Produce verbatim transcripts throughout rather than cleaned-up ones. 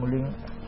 මුලින්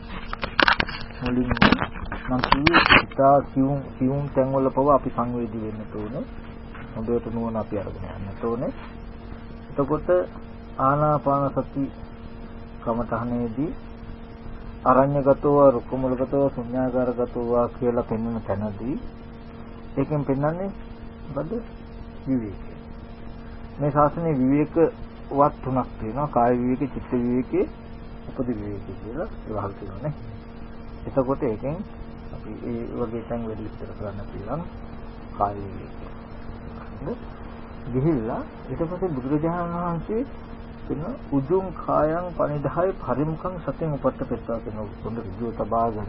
මුලින් නම් කිව්වේ ඉතා කියුම් කියුම් තැන් වල පව අපි සංවේදී වෙන්න ඕනේ. හොඳට නුවණ අපි අරගෙන යන්න ඕනේ. එතකොට ආනාපාන සති කමඨහනේදී අරඤ්‍යගතව රුක්කමූලගතව ශුඤ්ඤාකාරගතව කියලා පෙන්වන තැනදී ඒකෙන් පෙන්වන්නේ මොකද? විවේකය. මේ ශාසනයේ විවේක වත් තුනක් තියෙනවා. කාය විවේක, චිත්ත විවේකේ, උපදි විවේකේ කියලා ඒවහල් තියෙනවා නේ. එතකොට ඒකෙන් අපි ඒ වගේ තැන් වැඩි විස්තර කරන්න පුළුවන් කාය විවේකය. හරි? ගිහිල්ලා ඊට පස්සේ බුදුරජාණන් වහන්සේ කියන උජුං කායං පනිදාය පරිමුඛං සතින් උපට්ඨපෙත්වා කියන පොඩි විදිය තබාගෙන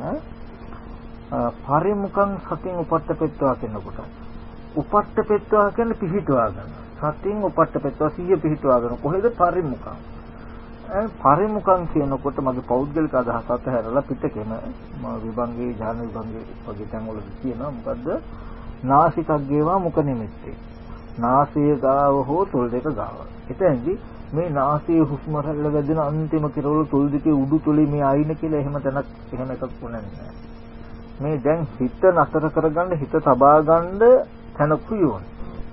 පරිමුඛං සතින් උපට්ඨපෙත්වා කියනකොට උපට්ඨපෙත්වා කියන්නේ පිහිටවා ගන්න. සතින් උපට්ඨපෙත්වා සිහිය පිහිටවා ගන්න. කොහෙද පරිමුඛං? පරිමුඛං කියනකොට මගේ පෞද්ගලික අදහසත් හැරලා පිටකෙම විභංගේ ඥාන විභංගේ වගේ තැන් වල කියනවා මොකද්ද? නාසිකග්ගේවා මුඛ නිමිත්තේ. නාසය ගාව හෝ තොල් දෙක ගාව. එතෙන්දී මේ නාසයේ හුස්ම රැල්ල වැදෙන අන්තිම කිරවල තොල් දෙකේ උඩු තොලේ මේ ආයින කියලා එහෙම තැනක් එහෙම එකක් වුණේ නැහැ. මේ දැන් හිත නතර කරගන්න හිත තබා ගන්න තැනකුයි ඕනේ.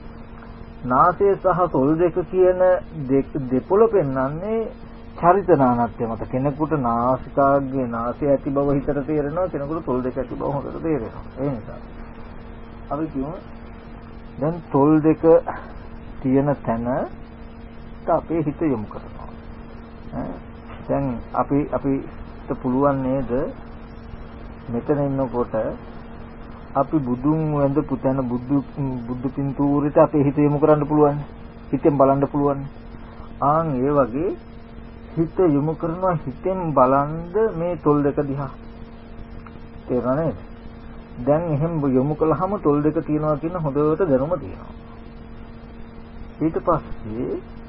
නාසය සහ තොල් දෙක කියන දෙපොළ පෙන්වන්නේ චරිත නානත්වය මත. කෙනෙකුට නාසිකාග්ගේ නාසය ඇති බව හිතට තේරෙනවා, කෙනෙකුට තොල් දෙක ඇති බව හොඳට තේරෙනවා. ඒ නිසා අපි කියමු දැන් තොල් දෙක තියෙන තැන අපේ හිත යොමු කරනවා. දැන් අපි අපිට පුළුවන් නේද මෙතන ඉන්නකොට අපි බුදුන් වැඳපු තැන බුදු බුදු පින්තූරෙට අපේ හිත යොමු කරන්න පුළුවන්. හිතෙන් බලන්න පුළුවන්. ආන් ඒ වගේ හිත යොමු කරනවා හිතෙන් බලන්ද මේ තොල් දෙක දිහා. තේරුණා නේද? දැන් එහෙම යොමු කළාම තොල් දෙක තියනවා කියන හොඳට දැනුම තියෙනවා. ඊට පස්සේ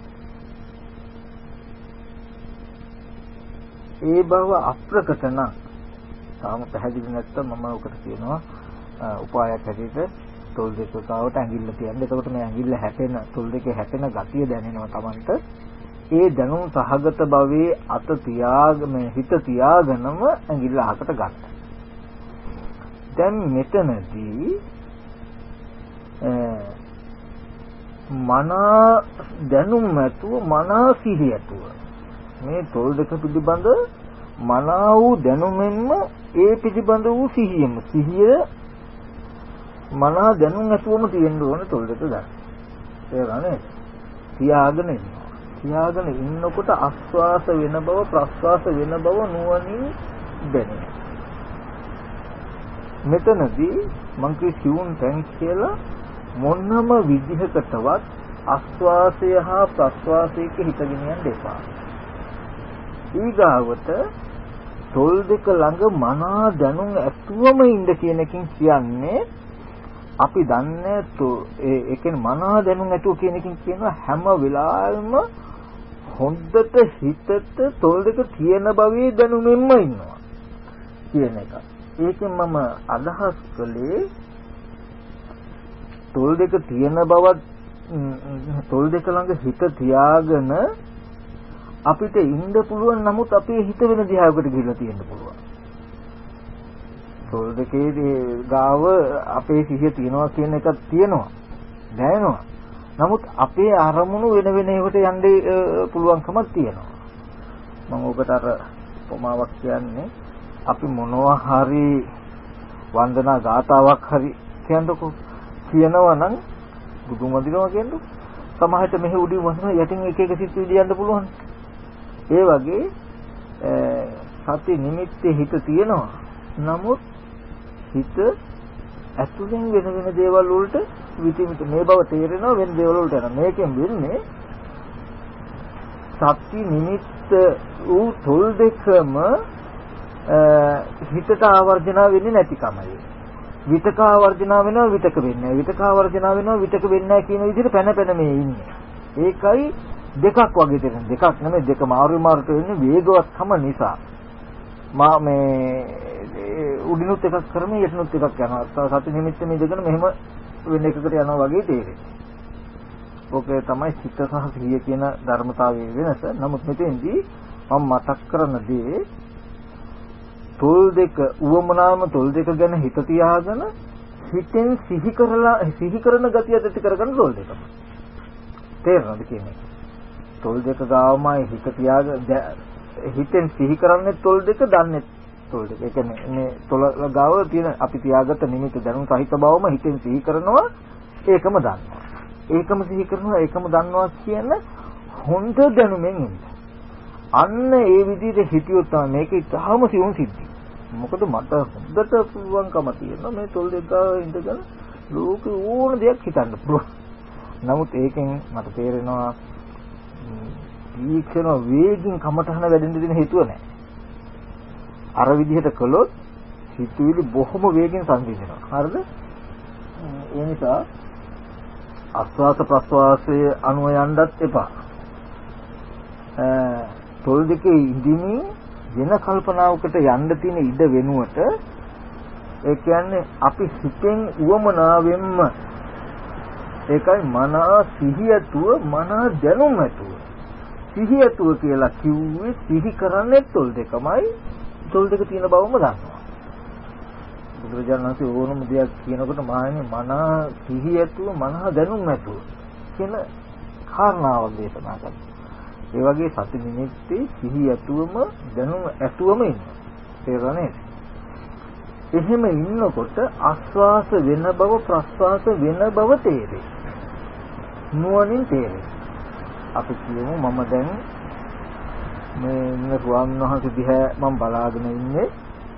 ඒ බව අප්‍රකට නම් තාම පැහැදිලි නැත්නම් මම උකට කියනවා උපායක් හැටියට තොල් දෙක කාවට ඇඟිල්ල තියන්න. එතකොට මේ ඇඟිල්ල හැපෙන තොල් දෙකේ හැපෙන ගතිය දැනෙනවා Tamanට. ඒ දැනුම් සහගත භවයේ අත තියාගෙන හිත තියාගෙනම ඇඟිල්ල අහකට ගන්න. දැන් මෙතනදී මනා දැනුම් ඇතුව මනා සිහිය ඇතුව මේ තොල් දෙක පිළිබඳ මනා වූ දැනුමෙන්ම ඒ පිළිබඳ වූ සිහියම සිහිය මනා දැනුම් ඇතුවම තියෙන්න ඕනේ තොල් දෙක ගන්න. ඒක නේද? තියාගෙන ඉන්නවා. තියාගෙන ඉන්නකොට ආස්වාස වෙන බව ප්‍රස්වාස වෙන බව නුවණින් දැනෙනවා. මෙතනදී මං කිය සිවුන් තැන් කියලා මොනම විදිහකටවත් ආස්වාසය හා ප්‍රස්වාසයක හිතගෙන යන්න එපා. ඊගාවට තොල් දෙක ළඟ මනා දැනුම් ඇතුවම ඉන්න කියන එකෙන් කියන්නේ අපි දන්නේ ඒ ඒ කියන්නේ මනා දැනුම් ඇතුව කියන එකෙන් කියනවා හැම වෙලාවෙම හොඳට හිතට තොල් දෙක තියෙන බවේ දැනුමෙන්ම ඉන්නවා කියන එක. ඒකෙන් මම අදහස් කළේ තොල් දෙක තියෙන බවත් තොල් දෙක ළඟ හිත තියාගෙන අපිට ඉන්න පුළුවන්. නමුත් අපේ හිත වෙන දිහාවකට ගිහිල්ලා තියෙන්න පුළුවන්. තොල් දෙකේ ගාව අපේ සිහිය තියනවා කියන එකක් තියෙනවා. දැනෙනවා. නමුත් අපේ අරමුණු වෙන වෙන ඒකට යන්න පුළුවන්කමක් තියෙනවා. මම ඔබට අර උපමාවක් කියන්නේ අපි මොනවා හරි වන්දනා ගාතාවක් හරි කියනකො කියනවා නම් බුදුන් වදිනවා කියනකො සමහරට මෙහි උඩින් වදිනවා යටින් එක එක සිත් විදියන්න පුළුවන්. ඒ වගේ සති නිමිත්තේ හිත තියෙනවා. නමුත් හිත ඇතුලෙන් වෙන වෙන දේවල් වලට විතිමිත මේ බව තේරෙනවා වෙන දේවල් වලට යනවා. මේකෙන් වෙන්නේ සති නිමිත්ත ඌ තොල් දෙකම හිතට ආවර්ජන වෙන්නේ නැතිකමයි. විතක ආවර්ජන වෙනවා විතක වෙන්නේ නැහැ. විතක ආවර්ජන වෙනවා විතක වෙන්නේ නැහැ කියන විදිහට පැන පැන මේ ඉන්නේ. ඒකයි දෙකක් වගේ දෙන දෙකක් නෙමෙයි දෙක මාරු මාරුට වෙන්නේ වේගවත්කම නිසා. මා මේ උඩිනුත් එකක් කරන්නේ යටිනුත් එකක් යනවා. සති නිමිත්ත මේ දෙකන මෙහෙම වෙන එකකට යනවා වගේ තේරෙන්නේ. ඕකේ තමයි චිත්ත සහ සිහිය කියන ධර්මතාවයේ වෙනස. නමුත් මෙතෙන්දී මම මතක් කරන දේ තොල් දෙක උවමනාම තොල් දෙක ගැන හිත තියාගෙන හිතෙන් සිහි කරලා සිහි කරන ගතිය ඇති කරගන්න තොල් දෙක. තේරෙනවද කියන්නේ? තොල් දෙක ගාවමයි හිත තියාගෙන හිතෙන් සිහි කරන්නේ තොල් දෙක දන්නේ තොල් දෙක. ඒ කියන්නේ මේ තොල් ගාව තියෙන අපි තියාගත්ත නිමිති දැනුම් සහිත බවම හිතෙන් සිහි කරනවා ඒකම දන්නවා. ඒකම සිහි කරනවා ඒකම දන්නවා කියන හොඳ දැනුමෙන් ඉන්නේ. අන්න ඒ විදිහට හිතියොත් තමයි මේක ඉතාම සියුම් සිද්ධි. මොකද මට හොඳට පුළුවන්කම තියෙනවා මේ තොල් දෙක ඉඳගෙන ලෝක ඕන දෙයක් හිතන්න පුළුවන්. නමුත් ඒකෙන් මට තේරෙනවා දීක්ෂණ වේගින් කමටහන වැඩෙන්න දෙන හේතුව නැහැ. අර විදිහට කළොත් හිතුවිලි බොහොම වේගෙන් සංසිඳනවා. හරිද? ඒ නිසා ආස්වාස ප්‍රස්වාසයේ අනුව යන්නත් එපා. තොල් දෙකේ ඉඳිමින් වෙන කල්පනාවකට යන්න තියෙන ඉඩ වෙනුවට ඒ කියන්නේ අපි සිතෙන් උවමනාවෙන්ම ඒකයි මනා සිහියතුව මනා දැනුමතුව සිහියතුව කියලා කිව්වේ සිහි කරන්නේ තොල් දෙකමයි තොල් දෙක තියෙන බවම දන්නවා. බුදුරජාණන් වහන්සේ ඕනම දෙයක් කියනකොට මාන්නේ මනා සිහියතුව මනා දැනුමතුව කියන කාරණාවක් දේශනා කරනවා. ඒ වගේ සති නිමිත්තේ සිහි ඇතුවම දැනුම ඇතුවම ඉන්නවා. තේරුණා නේද? එහෙම ඉන්නකොට ආස්වාස වෙන බව ප්‍රස්වාස වෙන බව තේරෙයි. නුවණින් තේරෙයි. අපි කියමු මම දැන් මේ ඉන්න ස්වාමීන් වහන්සේ දිහා මම බලාගෙන ඉන්නේ.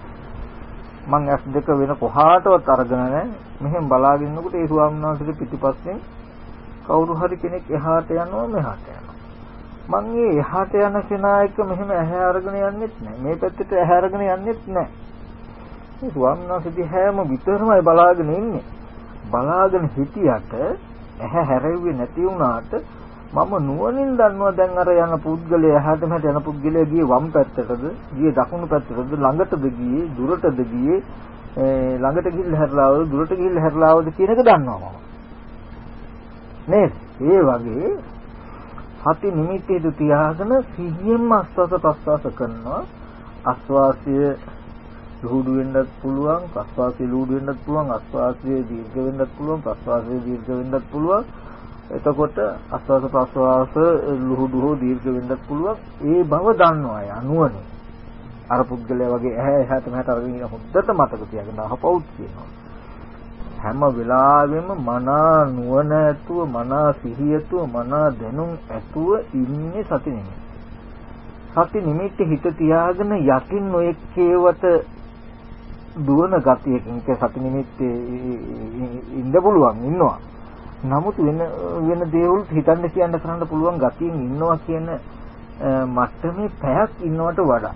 මං ඇස් දෙක වෙන කොහාටවත් අරගෙන නැහැ. මෙහෙම බලාගෙන ඉන්නකොට ඒ ස්වාමීන් වහන්සේට පිටිපස්සෙන් කවුරු හරි කෙනෙක් එහාට යනවා මෙහාට යනවා. මං මේ එහාට යන කෙනා එක්ක මෙහෙම ඇහැ අරගෙන යන්නෙත් නැහැ. මේ පැත්තට ඇහැ අරගෙන යන්නෙත් නැහැ. මේ ස්වාමීන් වහන්සේ දිහාම විතරමයි බලාගෙන ඉන්නේ. බලාගෙන හිටියට ඇහැ හැරෙව්වේ නැති වුණාට මම නුවණින් දන්නවා දැන් අර යන පුද්ගලයා එහාට මෙහාට යන පුද්ගලයා ගියේ වම් පැත්තටද ගියේ දකුණු පැත්තටද ළඟටද ගියේ දුරටද ගියේ ළඟට ගිහිල්ලා හැරලාවද දුරට ගිහිල්ලා හැරලාවද කියන එක දන්නවා මම. නේද? ඒ වගේ සති නිමිත්තේ තියාගෙන සිහියෙන්ම ආස්වාද ප්‍රස්වාස කරනවා. ආස්වාසය ලුහුඩු වෙන්නත් පුළුවන්, ප්‍රස්වාසය ලුහුඩු වෙන්නත් පුළුවන්, ආස්වාසය දීර්ඝ වෙන්නත් පුළුවන්, ප්‍රස්වාසය දීර්ඝ වෙන්නත් පුළුවන්. එතකොට ආස්වාද ප්‍රස්වාස ලුහුඩු හෝ දීර්ඝ වෙන්නත් පුළුවන්. ඒ බව දන්නවා ය අනුවනේ. අර පුද්ගලයා වගේ ඇහැ එහාට මෙහාට අරගෙන ඉන්න හොද්දට මතක තියාගන්න අහපවුත් කියනවා. හැම වෙලාවෙම මනා නුවණ ඇතුව මනා සිහිය ඇතුව මනා දැනුම් ඇතුව ඉන්නේ සති නිමිත්ත. සති නිමිත්ත හිත තියාගෙන යකින් නොඑක් කේවට දුවන ගතියකින් ඒ සති නිමිත්තේ ඉන්න පුළුවන් ඉන්නවා. නමුත් වෙන වෙන දේවල් හිතන්න කියන්න කරන්න පුළුවන් ගතියෙන් ඉන්නවා කියන මට්ටමේ පැයක් ඉන්නවට වඩා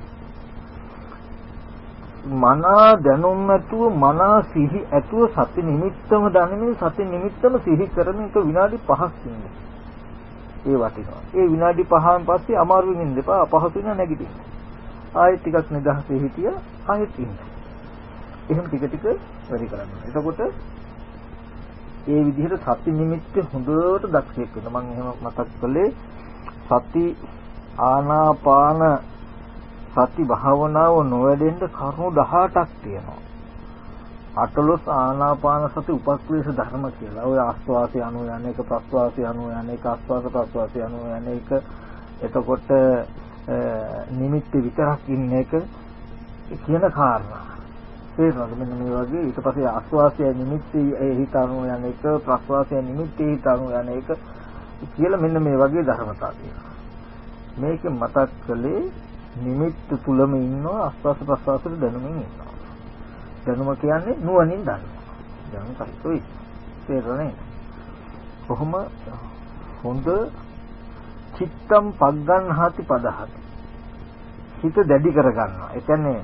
මනා දැනුම් ඇතුව මනා සිහි ඇතුව සති නිමිත්තම දැනෙමින් සති නිමිත්තම සිහි කරන එක විනාඩි පහක් ඉන්නේ. ඒ වටිනවා. ඒ විනාඩි පහන් පස්සේ අමාරුවෙන් ඉන්න එපා අපහසු වෙන නැගිටින්න. ආයෙත් ටිකක් නිදහසේ හිටිය ආයෙත් ඉන්න. එහෙම ටික ටික වැඩි කරන්න. එතකොට ඒ විදිහට සති නිමිත්ත හොඳට දක්ෂයෙක් වෙන්න. මම එහෙම මතක් කළේ සති ආනාපාන සති භාවනාව නොවැඩෙන්න කරුණු දහඅටක් තියෙනවා. අටලොස් ආනාපාන සති උපක්ලේශ ධර්ම කියලා. ඔය ආස්වාසය අනුව යන එක, ප්‍රස්වාසය අනුව යන එක, ආස්වාස ප්‍රස්වාසය අනුව යන එක, එතකොට නිමිත්ත විතරක් ඉන්න එක කියන කාරණා. තේරුණාද? මෙන්න මේ වගේ ඊට පස්සේ ආස්වාසය නිමිත්ත හිත අනුව යන එක, ප්‍රස්වාසය නිමිත්ත හිත අනුව යන එක කියලා මෙන්න මේ වගේ ධර්මතා තියෙනවා. මේක මතක් කළේ නිමිත්ත තුලම ඉන්නවා ආස්වාස ප්‍රස්වාසයට දැනුමින් ඉන්නවා. දැනුම කියන්නේ නුවණින් දන්නවා. දැනුම කයිතොයි. තේරුණේ? කොහොම හොඳ චිත්තම් පග්ගන්හාති පදහති. හිත දැඩි කර ගන්නවා. ඒ කියන්නේ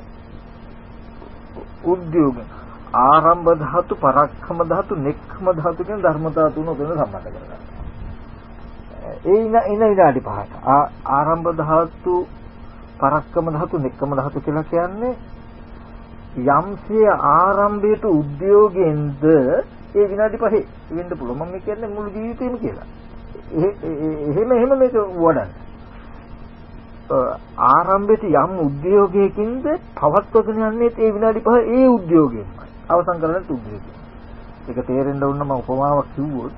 උද්‍යෝග ආරම්භ ධාතු, පරක්ඛම ධාතු, නෙක්ඛම ධාතු කියන ධර්මතා තුන උදේන සම්බන්ධ කරගන්නවා. ඒ ඉන ඉන විනාඩි පහක්. ආරම්භ ධාතු, පරක්කම ධාතු, නෙක්කම ධාතු කියලා කියන්නේ යම්සේ ආරම්භයට උද්‍යෝගයෙන්ද ඒ විනාඩි පහේ වෙන්න පුළුවන්. මම කියන්නේ මුළු ජීවිතේම කියලා. එහෙම එහෙම මේක වඩන්න. ආරම්භයේ යම් උද්‍යෝගයකින්ද පවත්වගෙන යන්නේ ඒ විනාඩි පහ ඒ උද්‍යෝගයෙන්මයි. අවසන් කරන්නේ උද්‍යෝගය. ඒක තේරෙන්න ඕන මම උපමාවක් කිව්වොත්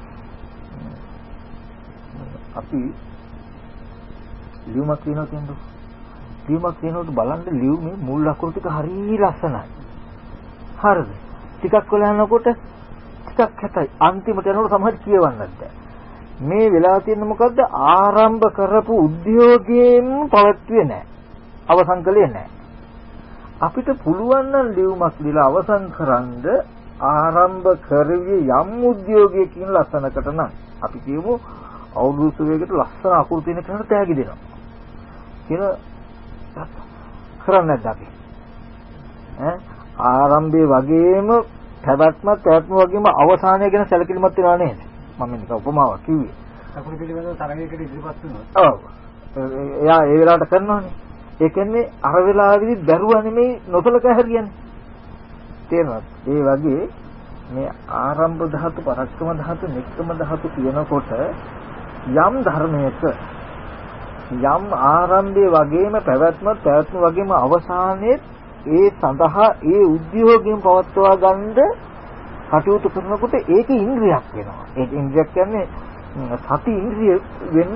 අපි ලියුමක් කියනවා කියන්නේ ලියුමක් කියනකොට බලන්න ලියුමේ මුල් අකුරු ටික හරිය ලස්සනයි. හරිද? ටිකක් වෙලා යනකොට ටිකක් හැතයි. අන්තිමට යනකොට සමහර කියවන්නත් බැහැ. මේ වෙලා තියෙන්නේ මොකද්ද? ආරම්භ කරපු උද්‍යෝගයෙන් පවත්ුවේ නැහැ. අවසන් කළේ නැහැ. අපිට පුළුවන් නම් ලියුමක් ලියලා අවසන් කරන්ද ආරම්භ කරවිය යම් උද්‍යෝගයකින් ලස්සනකට නම් අපි කියමු අවුරුදු සුවයකට ලස්සන අකුරු තියෙන කෙනාට තෑගි දෙනවා. කියලා කරන්නේ නැද්ද අපි? ඈ ආරම්භයේ වගේම පැවැත්මත් පැවැත්ම වගේම අවසානය ගැන සැලකිලිමත් වෙනවා නේද? මම නිකන් උපමාවක් කිව්වේ. අකුරු පිළිබඳව තරගයකට ඉදිරිපත් වුණා. ඔව්. එයා ඒ වෙලාවට කරනවානේ. ඒ කියන්නේ අර වෙලාවෙදි දරුවා නෙමෙයි නොසලකා හරියන්නේ. තේරෙනවද? ඒ වගේ මේ ආරම්භ ධාතු, පරක්කම ධාතු, නික්කම ධාතු කියනකොට යම් ධර්මයක යම් ආරම්භයේ වගේම පැවැත්මත් පැවැත්ම වගේම අවසානයේ ඒ සඳහා ඒ උද්‍යෝගයෙන් පවත්වා ගන්න කටයුතු කරනකොට ඒක ඉන්ද්‍රියක් වෙනවා. ඒක ඉන්ද්‍රියක් කියන්නේ සති ඉන්ද්‍රිය වෙන්න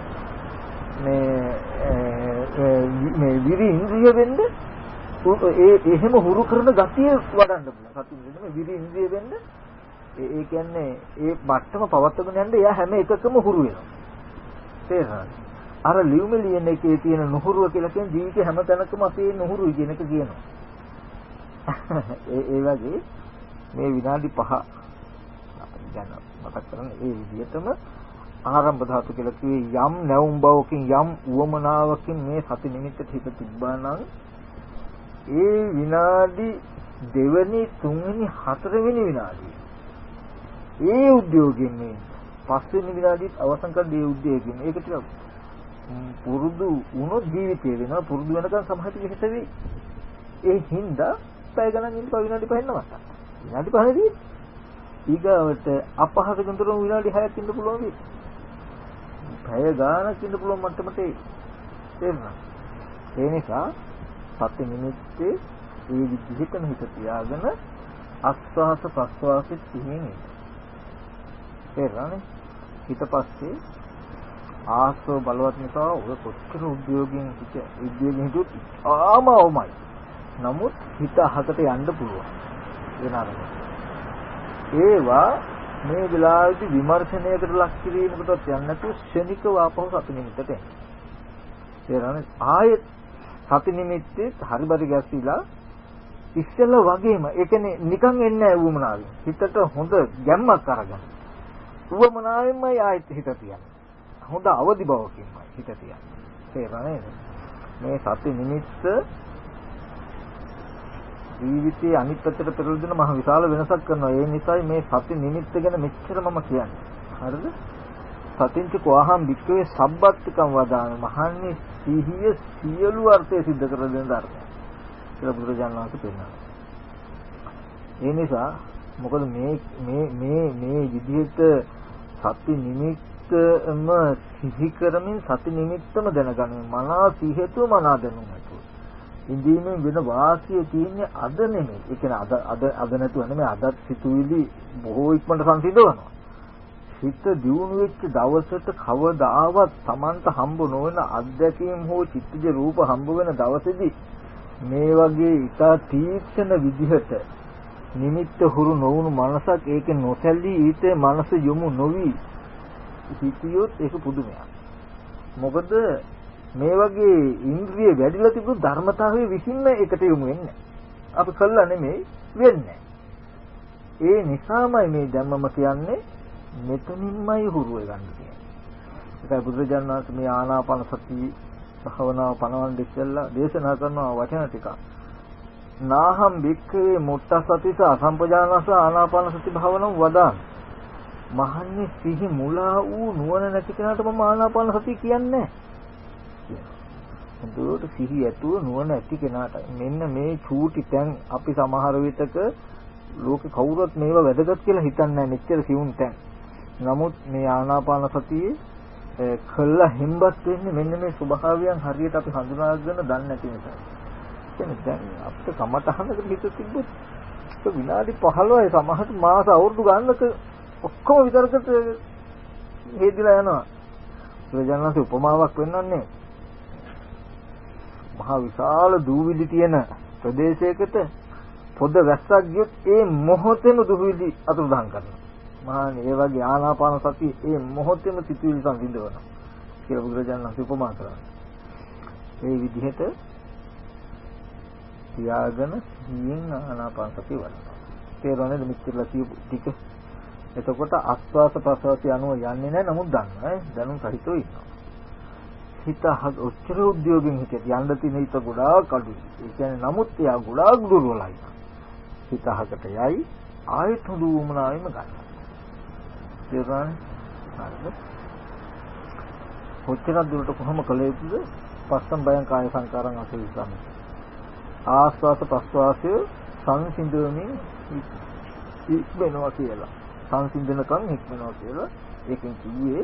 මේ මේ විරි ඉන්ද්‍රිය වෙන්න ඒ එහෙම හුරු කරන ගතිය වඩන්න පුළුවන්. සති ඉන්ද්‍රිය නෙමෙයි විරි ඉන්ද්‍රිය වෙන්න ඒ කියන්නේ ඒ මට්ටම පවත්වගෙන යන්න එයා හැම එකකම හුරු වෙනවා. තේරෙනවද? අර ලියුම ලියන එකේ තියෙන නුහුරුව කියලා කියන ජීවිතේ හැම තැනකම අපි නුහුරුයි කියන එක කියනවා. ඒ ඒ වගේ මේ විනාඩි පහ දැන් මතක් කරගන්න ඒ විදිහටම ආරම්භ ධාතු කියලා කිව්වේ යම් නැවුම් බවකින් යම් උවමනාවකින් මේ සති නිමිත්තට හිත තිබ්බා නම් ඒ විනාඩි දෙවෙනි තුන්වෙනි හතරවෙනි විනාඩිය ඒ උද්‍යෝගයෙන් මේ පස්වෙනි විනාඩියත් අවසන් කර දේ උද්‍යෝගයෙන් ඒක ටික පුරුදු වුණොත් ජීවිතේ වෙනවා පුරුදු වෙනකන් සමහර විට හිතෙවි ඒ හින්දා පැය ගණන් ඉන්න විනාඩි පහෙන් නවත්තා විනාඩි පහේදී ඊගාවට අපහසුකම් තුරම විනාඩි හයක් ඉන්න පුළුවන් වෙයි පැය ගානක් ඉන්න පුළුවන් මට්ටමට තේරෙනවා ඒ නිසා සති නිමිත්තේ ඒ විදිහටම හිත තියාගෙන ආස්වාස ප්‍රස්වාසෙත් තියෙන තේරෙනවනේ ඊට පස්සේ ආස්ව බලවත් නිසා ඔය කොච්චර උද්‍යෝගයෙන් හිත උද්‍යෝගයෙන් හිතුත් ආමවමයි. නමුත් හිත අහකට යන්න පුළුවන්. වෙනාරම. ඒවා මේ වෙලාවේදී විමර්ශනයකට ලක් කිරීමකටත් යන්නේ නැතුව ශනිකව ආපහු සති නිමිත්තට එන්න. තේරෙනවද? ආයෙත් සති නිමිත්තේ හරිබරි ගැස්සිලා ඉස්සෙල්ලා වගේම ඒ කියන්නේ නිකන් එන්නේ නැහැ වුමනාවෙන්. හිතට හොඳ ගැම්මක් අරගෙන. වුමනාවෙන්මයි ආයෙත් හිත තියන්නේ. හොඳ අවදි බවකින්මයි හිත තියන්නේ. තේරෙනවද? මේ සති නිමිත්ත ජීවිතයේ අනිත් පැත්තට පෙරලා දෙන මහ විශාල වෙනසක් කරනවා. ඒ නිසායි මේ සති නිමිත්ත ගැන මෙච්චර මම කියන්නේ. හරිද? සතින්ච කොහාම් වික්කේ සබ්බත්කම් වදාන මහන්නේ සිහිය සියලු අර්ථය සිද්ධ කර දෙන ධර්මය. කියලා බුදුරජාණන් වහන්සේ පෙන්නනවා. ඒ නිසා මොකද මේ මේ මේ මේ විදිහට සති නිමිත්තම සිහි කරමින් සති නිමිත්තම දැනගන්න මනා සිහියතු මනා දැනුම නැතුව. ඉන්දීමෙන් වෙන වාසිය තියෙන්නේ අද නෙමෙයි. ඒ කියන්නේ අද අද අද නැතුව නෙමෙයි අදත් සිතුවිලි බොහෝ ඉක්මනට සංසිඳවනවා. හිත දියුණු වෙච්ච දවසට කවදාවත් Tamanta හම්බ නොවන අත්දැකීම් හෝ චිත්තජ රූප හම්බ වෙන දවසේදී මේ වගේ ඉතා තීක්ෂණ විදිහට නිමිත්ත හුරු නොවුණු මනසක් ඒකේ නොසැලී ඊට මනස යොමු නොවි හිතියොත් ඒක පුදුමයක්. මොකද මේ වගේ ඉන්ද්‍රිය වැඩිලා තිබුණු ධර්මතාවයේ විසින්න එකට යොමු වෙන්නේ. අපි කළා නෙමෙයි වෙන්නේ. ඒ නිසාමයි මේ ධම්මම කියන්නේ මෙතනින්මයි හුරු වෙගන්න කියන්නේ. ඒකයි බුදුරජාණන් වහන්සේ මේ ආනාපාන සති භාවනාව පනවන්න දෙස්සලා දේශනා කරන වචන ටික. නාහම් වික්ඛවේ මුත්තසතිස අසම්පජානස ආනාපාන සති භාවනාව වදාන. මහන්නේ සිහි මුලා වූ නුවණ නැති කෙනාට මම ආනාපාන සතිය කියන්නේ නැහැ. දුරට සිහි ඇතුව නුවණ ඇති කෙනාට මෙන්න මේ චූටි තැන් අපි සමහර විටක ලෝකේ කවුරුත් මේවා වැදගත් කියලා හිතන්නේ නැහැ මෙච්චර සිවුන් තැන්. නමුත් මේ ආනාපාන සතියේ කළ හිම්බත් වෙන්නේ මෙන්න මේ ස්වභාවයන් හරියට අපි හඳුනාගෙන දන්නේ නැති නිසා. කියන්නේ දැන් අපිට කමටහනකට හිත තිබ්බොත් ඒක විනාඩි පහළොවයි සමහර මාස අවුරුදු ගානක ඔක්කොම විතරකට හේදිලා යනවා. ප්‍රජානන්සේ උපමාවක් වෙන්නන්නේ මහා විශාල දූවිලි තියෙන ප්‍රදේශයකට පොද වැස්සක් ගියොත් ඒ මොහොතේම දූවිලි අතුරුදහන් කරනවා. මහානි ඒ වගේ ආනාපාන සතිය ඒ මොහොතේම සිතුවිලි සංසිඳවනවා කියලා බුදුරජාණන් වහන්සේ උපමා කරා. ඒ විදිහට තියාගෙන සිහියෙන් ආනාපාන සතිය වඩනවා. තේරෙනවද මෙච්චරලා කියපු ටික? එතකොට ආස්වාස ප්‍රසවාසය අනුව යන්නේ නැහැ නමුත් දන්නවා ඈ දැනුම් සහිතව ඉන්නවා. හිත ඔච්චර උද්‍යෝගයෙන් හිටියත් යන්න තියෙන හිත ගොඩාක් අඩුයි. ඒ කියන්නේ නමුත් එයා ගොඩාක් දුර්වලයි. හිත අහකට යයි ආයෙත් හුදු වුණාවෙම ගන්නවා. තේරුණානේ? හරිද? කොච්චර දුරට කොහොම කළ යුතුද? පස්සම් බයං කාය සංකාරං අසවිසම්. ආස්වාස ප්‍රස්වාසය සංසිඳුවමින් ඉක්මනවා කියලා. සංසිඳනකම් ඉක්මනවා කියලා. ඒකෙන් කිව්වේ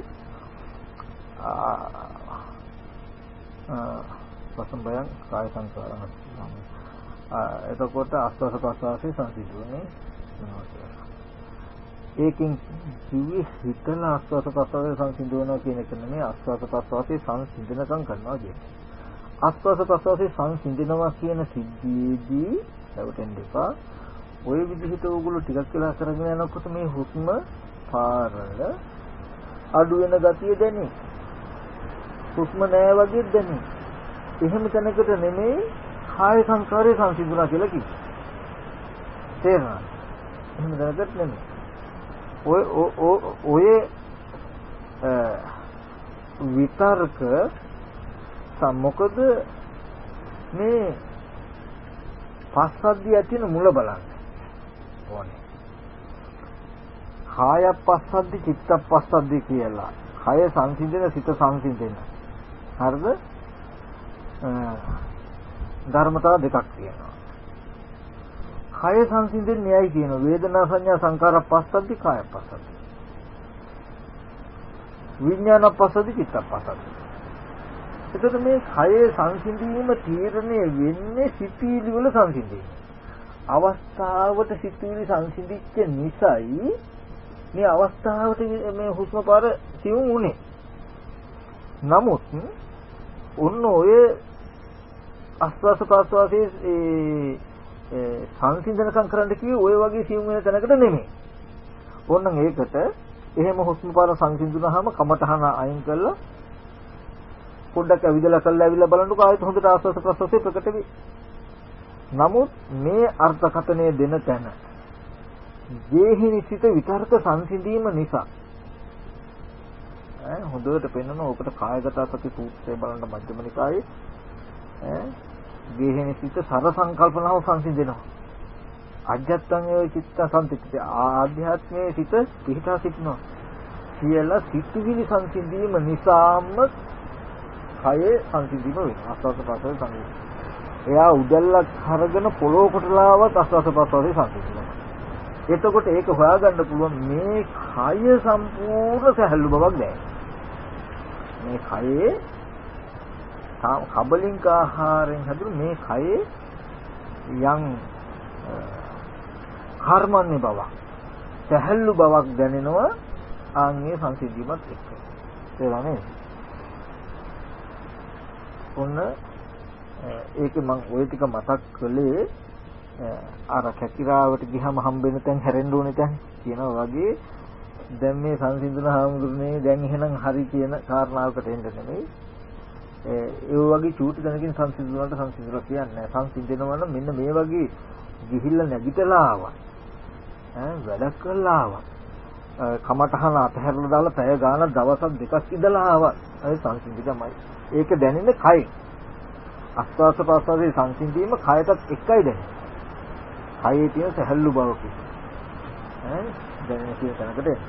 ආ පස්සම් බයං කාය සංකාරං අසවිසම්. එතකොට ආස්වාස ප්‍රස්වාසය සංසිඳුවමින් ඉක්මනවා කියලා. ඒකෙන් කිව්වේ හිතලා ආස්වාද ප්‍රසවාසය සංසිඳවනවා කියන එක නෙමෙයි ආස්වාද ප්‍රසවාසය සංසිඳනකම් කරනවා කියන්නේ. ආස්වාද ප්‍රසවාසය සංසිඳනවා කියන සිද්ධියේදී රැවටෙන්න එපා. ওই විදිහට ඕගොල්ලෝ ටිකක් වෙලා කරගෙන යනකොට මේ හුස්ම පාරල අඩු වෙන ගතිය දැනේ. හුස්ම නෑ වගේ දැනේ. එහෙම තැනකට නෙමෙයි කාය සංකාරය සංසිඳුණා කියලා කිව්වේ. තේරෙනවද? එහෙම දැනගත් නෙමෙයි. ඔය ඔය විතර්ක සම්මොකද මේ පස්සද්ධිය ඇතින මුල බලන්න ඕනේ. කාය පස්සද්ධි චිත්ත පස්සද්ධි කියලා. කය සංසිඳන සිත සංසිඳන. හරිද? ධර්මතාව දෙකක් තියෙනවා. කය සංසිඳෙන්නේයි කියන වේදනා සංඥා සංකාර පස්සද්ධි කාය පස්සද්ධි. විඥාන පස්සද්ධි චිත්ත පස්සද්ධි. එතකොට මේ කයේ සංසිඳීම තීරණය වෙන්නේ සිතීලි වල සංසිඳීම. අවස්ථාවට සිතීලි සංසිඳිච්ච නිසායි මේ අවස්ථාවට මේ හුස්ම පාර සිවුම් උනේ. නමුත් ඔන්න ඔය ආස්වාස ප්‍රාස්වාසයේ ඒ සංසිඳනකම් කරන්න කිව්වේ ওই වගේ සිවුම් වෙන තැනකට නෙමෙයි. ඕනනම් ඒකට එහෙම හුස්ම පාර සංසිඳුනහම කමටහන අයින් කරලා පොඩ්ඩක් ඇවිදලා කළා ඇවිල්ලා බලන්නකො ආයෙත් හොඳට ආස්වාස ප්‍රාස්වාසයේ ප්‍රකට වෙයි. නමුත් මේ අර්ථකථනය දෙන තැන දේහිනිසිත විතර්ක සංසිඳීම නිසා ඈ හොඳට පෙන්වන ඕකට කායගත සති සූත්‍රය බලන්න මධ්‍යම නිකායේ ඈ දේහිනිසිත සර සංකල්පනාව සංසිඳෙනවා. අජත්තං වේ චිත්ත සංතිත්‍ය ආධ්‍යාත්මයේ සිත පිහිටා සිටිනවා කියලා සිතුවිලි සංසිඳීම නිසාම කයේ සංසිඳීම වෙනවා. ආස්වාද ප්‍රසවාස සංසිඳීම. එයා උදැල්ලක් අරගෙන පොළොව කොටලාවත් ආස්වාද ප්‍රසවාසයේ සංසිඳීම. එතකොට ඒක හොයාගන්න පුළුවන් මේ කය සම්පූර්ණ සැහැල්ලු බවක් දැනෙන. මේ කයේ කබලින්ක ආහාරයෙන් හැදුණු මේ කයේ යම් කර්මන්නේ බවක් සැහැල්ලු බවක් දැනෙනවා ආන්ගේ සංසිද්ධියමත් එක්ක. තේරුණානේ? ඔන්න ඒක මම ওই ටික මතක් කළේ අර කැකිරාවට ගියම හම්බෙන්න තැන් හැරෙන්න ඕනේ තැන් කියනවා වගේ දැන් මේ සංසිඳුන හාමුදුරනේ දැන් එහෙනම් හරි කියන කාරණාවකට එන්න නෙමෙයි ඒ වගේ චූටි දැනකින් සංසිඳුනට සංසිඳුලා කියන්නේ සංසිඳෙනවා නම් මෙන්න මේ වගේ ගිහිල්ලා නැගිටලා ආවා ඈ වැඩ කළා ආවා කමටහන අතහැරලා දාලා පැය ගානක් දවසක් දෙකක් ඉඳලා ආවා ඒ සංසිඳිදමයි ඒක දැනෙන්නේ කයි අස්වාස ප්‍රසවාසයේ සංසිඳීම කයටත් එකයි දැනෙන්නේ කයේ තියෙන සැහැල්ලු බවක ඈ දැනෙන කියන තැනකට එන්න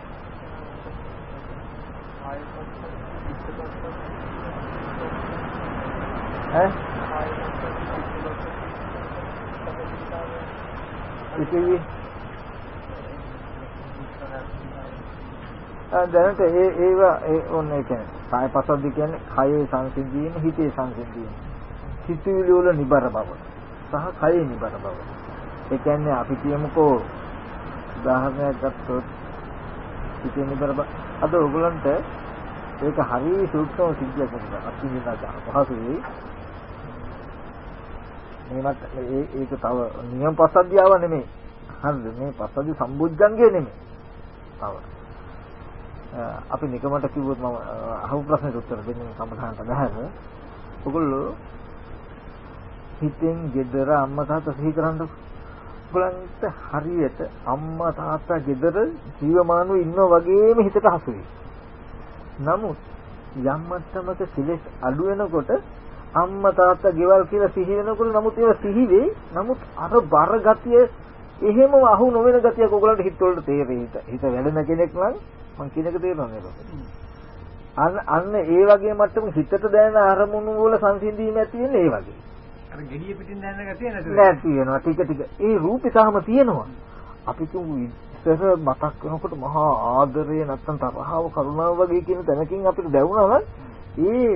ඈ ඉතින් දැනට ඒ ඒවා ඒ ඔන්න ඒ කියන්නේ කාය පසද්දි කියන්නේ කයේ සංසිඳීම හිතේ සංසිඳීම. සිතුවිලි වල නිබර බව සහ කයේ නිබර බව. ඒ කියන්නේ අපි කියමුකෝ උදාහරණයක් ගත්තොත් හිතේ නිබර බව අද ඔයගලන්ට ඒක හරිය සූක්ෂම සිද්ධියක් නෙවෙයි. අපි හිතා පහසුයි. මේවත් ඒ ඒක තව නියම පස්සද්ධියාව නෙමෙයි. හරිද? මේ පස්සද්ධි සම්බුද්ධංගේ නෙමෙයි. තව. අපි නිකමට කිව්වොත් මම අහපු ප්‍රශ්නෙට උත්තර දෙන්න සම්බන්ධවට බැහැ. ඔයගොල්ලෝ හිතෙන් ගෙදර අම්මා තාත්තා සිහි කරන්නකො. ඔයගලන්ට හරියට අම්මා තාත්තා ගෙදර ජීවමානව ඉන්නා වගේම හිතට හසුයි. නමුත් යම් මට්ටමක සිලෙස් අඩු වෙනකොට අම්මා තාත්තා ගෙවල් කියලා සිහි වෙනකොට නමුත් ඒවා සිහි වෙයි. නමුත් අර බර ගතිය එහෙම අහු නොවන ගතියක් ඔයගලන්ට හිත වලට තේරෙයි. හිත වැඩෙන කෙනෙක් නම් මං කියන එක තේරෙනවද? අන්න අන්න ඒ වගේ මට්ටමක හිතට දැනෙන අරමුණු වල සංසිඳීම ඇති වෙන්නේ ඒ වගේ. අර gediya පිටින් දැනෙන ගතිය නැතුව. නැති වෙනවා ටික ටික. ඒ රූපේ තාම තියෙනවා. අපි කියමු ඉස්සර මතක් වෙනකොට මහා ආදරය නැත්තම් තරහව කරුණාව වගේ කියන තැනකින් අපිට දැවුණා නම් ඒ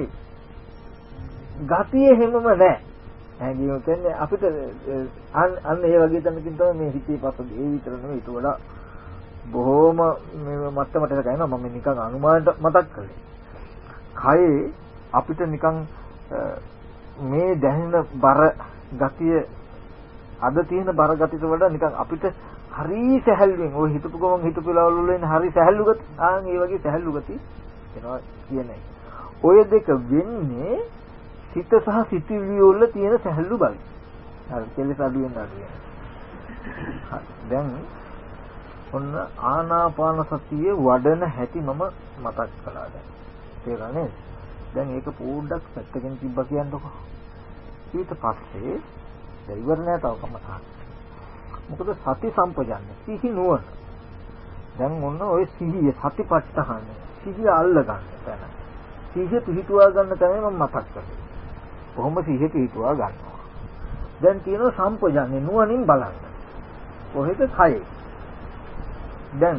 ගතිය හැමම නැහැ. හැංගීම කියන්නේ අපිට අන්න ඒ වගේ තැනකින් තමයි මේ හිතේ පස්සද ඒ විතර නෙවෙයි ඊට වඩා බොහොම මේ මට්ටමට ගියා මම නිකන් අනුමානට මතක් කළේ. කයේ අපිට නිකන් මේ දැනෙන බර ගතිය අද තියෙන බර ගතියට වඩා නිකන් අපිට හරි සැහැල්ලුවෙන් ඔය හිතපු ගමන් හිතපු වෙලාවල් වල ඉන්න හරි සැහැල්ලු ගති ආන් ඒ වගේ සැහැල්ලු ගති එනවා කියන්නේ. ඔය දෙක වෙන්නේ සිත සහ සිතුවිලි වල තියෙන සැහැල්ලු බව. හරි කෙලෙස් අඩු වෙන අඩු වෙන. දැන් ඔන්න ආනාපාන සතිය වඩන හැටි මම මතක් කළා දැන්. තේරෙන්නේ? දැන් ඒක පොඩ්ඩක් පැත්තකින් තිබ්බා කියන්නකො. ඊට පස්සේ දැන් ඉවර නෑ තව කමක්. මොකද සති සම්පජන්‍ය සිහි නුවණ. දැන් ඔන්න ඔය සිහිය සතිපට්ඨාන සිහිය අල්ල ගන්න තැන. සිහිය පිහිටුවා ගන්න තමයි මම මතක් කරන්නේ. කොහොම සිහිය පිහිටුවා ගන්නවා. දැන් තියෙනවා සම්පජන්‍ය නුවණින් බලන්න. කොහෙද කය? දැන්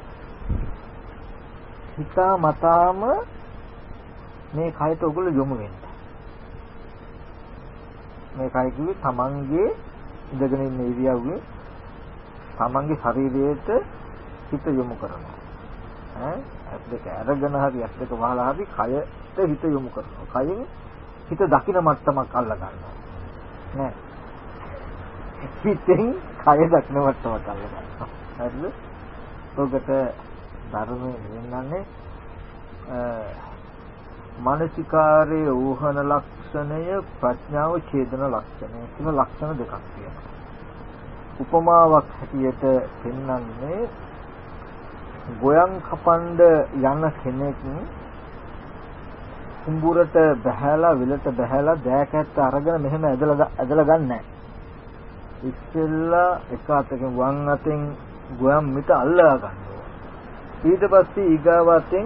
හිතා මතාම මේ කයට ඔයගොල්ලෝ යොමු වෙන්න. මේ කය කිව්වේ තමන්ගේ ඉඳගෙන ඉන්න ඉරියව්වේ තමන්ගේ ශරීරයට හිත යොමු කරනවා. ඈ ඇස් දෙක අරගෙන හරි ඇස් දෙක වහලා හරි කයට හිත යොමු කරනවා. කයෙන් හිත දකින මට්ටමක් අල්ල ගන්නවා. නෑ. හිතෙන් කය දකින මට්ටමක් අල්ල ගන්නවා. හරිද? ඔකට ධර්මයේ වෙනන්නේ මානසිකාරයේ ඌහන ලක්ෂණය ප්‍රඥාව ඡේදන ලක්ෂණය කියන ලක්ෂණ දෙකක් තියෙනවා. උපමාවක් හැටියට පෙන්වන්නේ ගොයන් කපන්න යන කෙනෙක් කුඹුරට බහැලා විලට බහැලා දෑකැත්ත අරගෙන මෙහෙම ඇදලා ඇදලා ගන්නෑ. ඉස්සෙල්ලා එක අතකින් වම් අතෙන් ගොයන් මිට අල්ලලා ගන්නවා. ඊට පස්සේ ඊගාවතෙන්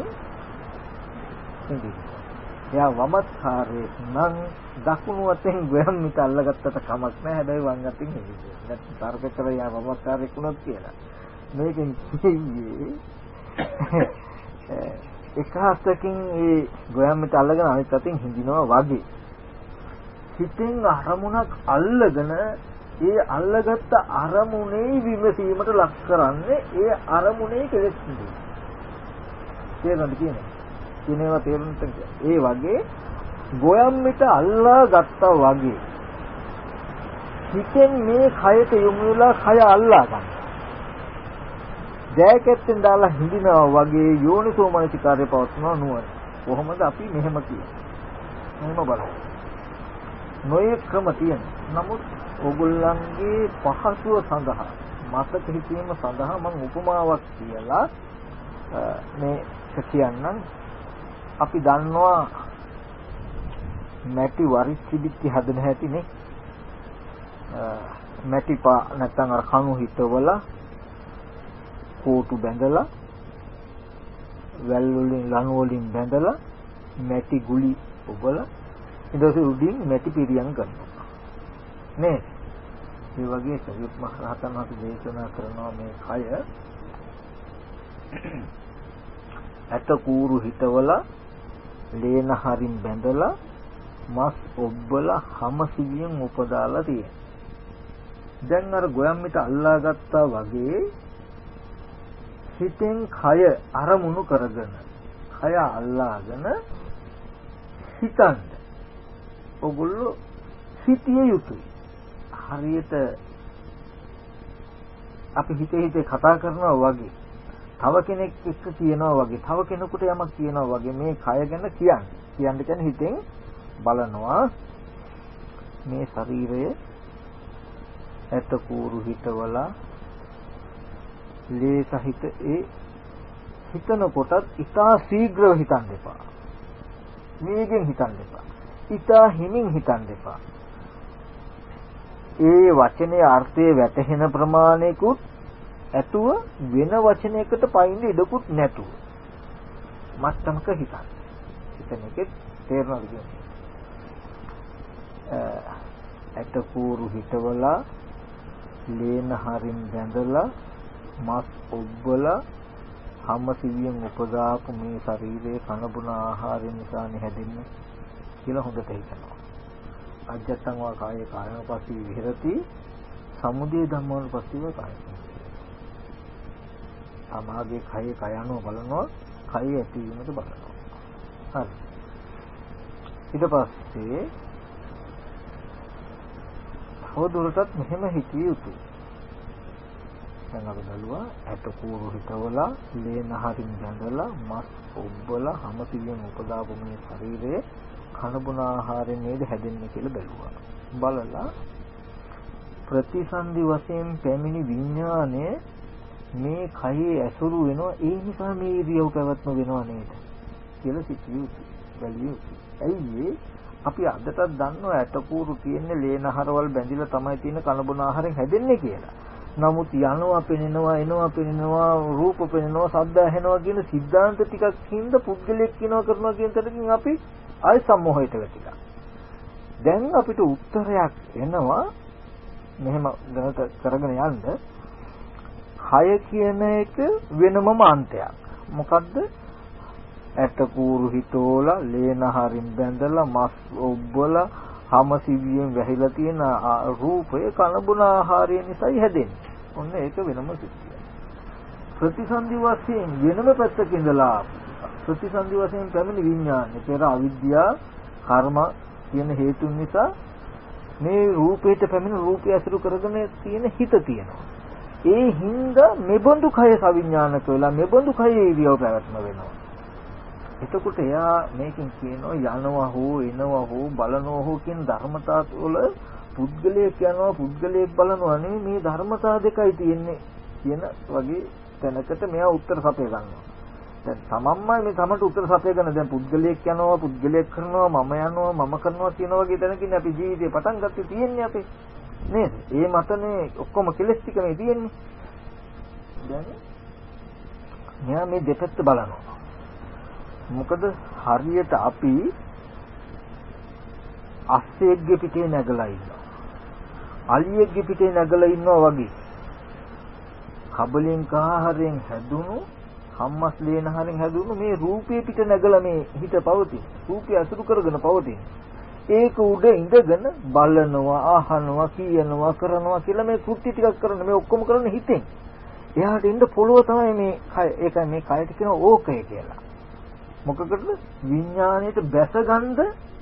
එයා වමස්කාරයේ නම් දකුණු අතෙන් ගොයන් මිට අල්ලගත්තට කමක් නැහැ. හැබැයි වම් අතින් හෙවිද. නැත්නම් තරකතර යා වමස්කාරයේ කුණොත් කියලා. මේකෙන් කියේ එක හතකින් ඒ ගොයන් මිට අල්ලගෙන අනිත් අතින් හිඳිනවා වගේ. හිතෙන් අරමුණක් අල්ලගෙන ඒ අල්ලගත්ත අරමුණේ විමසීමට ලක් කරන්නේ ඒ අරමුණේ කෙලෙස් නෙවෙයි. තේරුණාද කියන්නේ? කියනවා තේරුණාද? ඒ වගේ ගොයම් මිට අල්ලා ගත්තා වගේ හිතෙන් මේ කයට යොමු වෙලා කය අල්ලා ගන්න. ජයකැත්තෙන් දාලා හිඳිනවා වගේ යෝනිසෝ මනසිකාරය පවත්වනවා නුවණ. කොහොමද අපි මෙහෙම කියන්නේ? මෙහෙම බලන්න. නොයේ ක්‍රම තියෙන. නමුත් ඕගොල්ලන්ගේ පහසුව සඳහා මතක හිතීම සඳහා මම උපමාවක් කියලා මේ කියන්නම්. අපි දන්නවා මැටි වරිච්චි බිත්ති හදන හැටිනේ. මැටි පා නැත්නම් අර කණු හිටවල කෝටු බැඳලා වැල් වලින් ලණු වලින් බැඳලා මැටි ගුලි ඔබලා ඊට පස්සේ උඩින් මැටි පිරියම් කරනවා. නේ මේ වගේ සරියුත් මහ රහතන් වහන්සේ දේශනා කරනවා මේ කය ඇට කූරු හිටවලා ලේන හරින් බැඳලා මස් ඔබ්බලා හැම සිවියෙන් උපදාලා තියෙනවා. දැන් අර ගොයම් මිට අල්ලා ගත්තා වගේ හිතෙන් කය අරමුණු කරගෙන කය අල්ලාගෙන හිතන්න. ඔගොල්ලෝ සිටිය යුතුයි. හරියට අපි හිතේ හිතේ කතා කරනවා වගේ තව කෙනෙක් එක්ක කියනවා වගේ තව කෙනෙකුට යමක් කියනවා වගේ මේ කය ගැන කියන්නේ. කියන්න කියන්නේ හිතෙන් බලනවා මේ ශරීරය ඇට කූරු හිටවලා ලේ සහිත ඒ හිතන කොටත් ඉතා ශීඝ්‍රව හිතන්න එපා. වේගෙන් හිතන්න එපා. ඉතා හිමින් හිතන්න එපා. ඒ වචනේ අර්ථය වැටහෙන ප්‍රමාණයකුත් ඇතුව වෙන වචනයකට පයින් ඉඩකුත් නැතුව මත්තමක හිතන්න. හිතන එකේ තේරෙනවද කියන්නේ? ඇට කූරු හිටවලා ලේන හරින් බැඳලා මස් ඔබ්බලා හැම සිවියෙන් උපදාපු මේ ශරීරයේ කන බොන ආහාරය නිසා හැදෙන්නේ කියලා හොඳට හිතනවා. අජත්තං වා කාය කායනපස්සී විහෙරති සමුදය ධම්මෝනුපස්සීව කායන. සමාගේ කය කයano බලනවා කය ඇතිවීමද බලනවා. හරි. ඊට පස්සේ හොදුරටත් මෙහෙම හිතිය යුතුයි. දැන් අපි බලුවා ඇට කූරු හිටවලා ලේන හරින් බැඳලා මස් ඔබ්බලා හැම සිවියෙන් උපදාපු මේ ශරීරයේ කන බොන ආහාරයෙන් නේද හැදෙන්නේ කියලා බැලුවා. බලලා ප්‍රතිසන්දි වශයෙන් පැමිණි විඥානය මේ කයේ ඇසුරු වෙනවා ඒ නිසා මේ ඉරියව් පැවැත්ම වෙනව නේද කියලා සිතියු බැලියු. ඇයි අපි අදටත් දන්නවා ඇට කූරු තියෙන්නේ ලේනහරවල් බැඳිලා තමයි තියෙන කන බොන ආහාරයෙන් හැදෙන්නේ කියලා. නමුත් යනවා පෙනෙනවා එනවා පෙනෙනවා රූප පෙනෙනවා ශබ්ද ඇහෙනවා කියන સિદ્ધාන්ත ටිකක් හින්ද පුද්ගලෙක් කියනවා කරනවා කියන තරකින් අපි ආය සම්මෝහයට වැටිලා. දැන් අපිට උත්තරයක් එනවා මෙහෙම දැනට කරගෙන යන්න. කය කියන එක වෙනමම අන්තයක්. මොකද්ද? ඇට කූරු හිතෝලා ලේන හරින් බැඳලා මස් ඔබ්බලා හැම සිවියෙන් වැහිලා තියෙන රූපය කනබුන ආහාරය නිසායි හැදෙන්නේ. ඔන්න ඒක වෙනම සිද්ධියක්. ප්‍රතිසන්දි වශයෙන් වෙනම පැත්තක ඉඳලා ප්‍රතිසන්දි වශයෙන් පැමිණි විඥානය පෙර අවිද්‍යාව කර්ම කියන හේතුන් නිසා මේ රූපයට පැමිණ රූපය අසුරු කරගෙන තියෙන හිත තියෙනවා. ඒ හින්දා මෙබඳු කය සවිඥානික වෙලා මෙබඳු කයේ ඉරියව් පැවැත්ම වෙනවා. එතකොට එයා මේකෙන් කියනවා යනවා හෝ එනවා හෝ බලනවා හෝ කියන ධර්මතා වල පුද්ගලයෙක් යනවා පුද්ගලයෙක් බලනවා නෙමෙයි මේ ධර්මතා දෙකයි තියෙන්නේ කියන වගේ තැනකට මෙයා උත්තර සපය ගන්නවා. දැන් තමන්මයි මේ තමන්ට උත්තර සපයගෙන දැන් පුද්ගලයෙක් යනවා පුද්ගලයෙක් කරනවා මම යනවා මම කරනවා කියන වගේ තැනකින් අපි ජීවිතේ පටන් ගත්තේ තියෙන්නේ අපි නේද? ඒ මතනේ ඔක්කොම කෙලස් ටික මේ තියෙන්නේ. දැන් මෙයා මේ දෙපැත්ත බලනවා. මොකද හරියට අපි අස්සෙක්ගේ පිටේ නැගලා ඉන්නවා. අලියෙක්ගේ පිටේ නැගලා ඉන්නවා වගේ. කබලෙන් කාහරෙන් හැදුණු හම්මස් ලේන හරින් හැදුණු මේ රූපේ පිට නැගලා මේ හිත පවතින. රූපය අසුරු කරගෙන පවතින. ඒක උඩ ඉඳගෙන බලනවා, අහනවා, කියනවා, කරනවා කියලා මේ කෘත්‍ය ටිකක් කරන මේ ඔක්කොම කරන හිතෙන්. එයාට ඉන්න පොළොව තමයි මේ කය. ඒකයි මේ කයට කියන ඕකය කියලා. මොකකටද? විඥාණයට බැසගන්න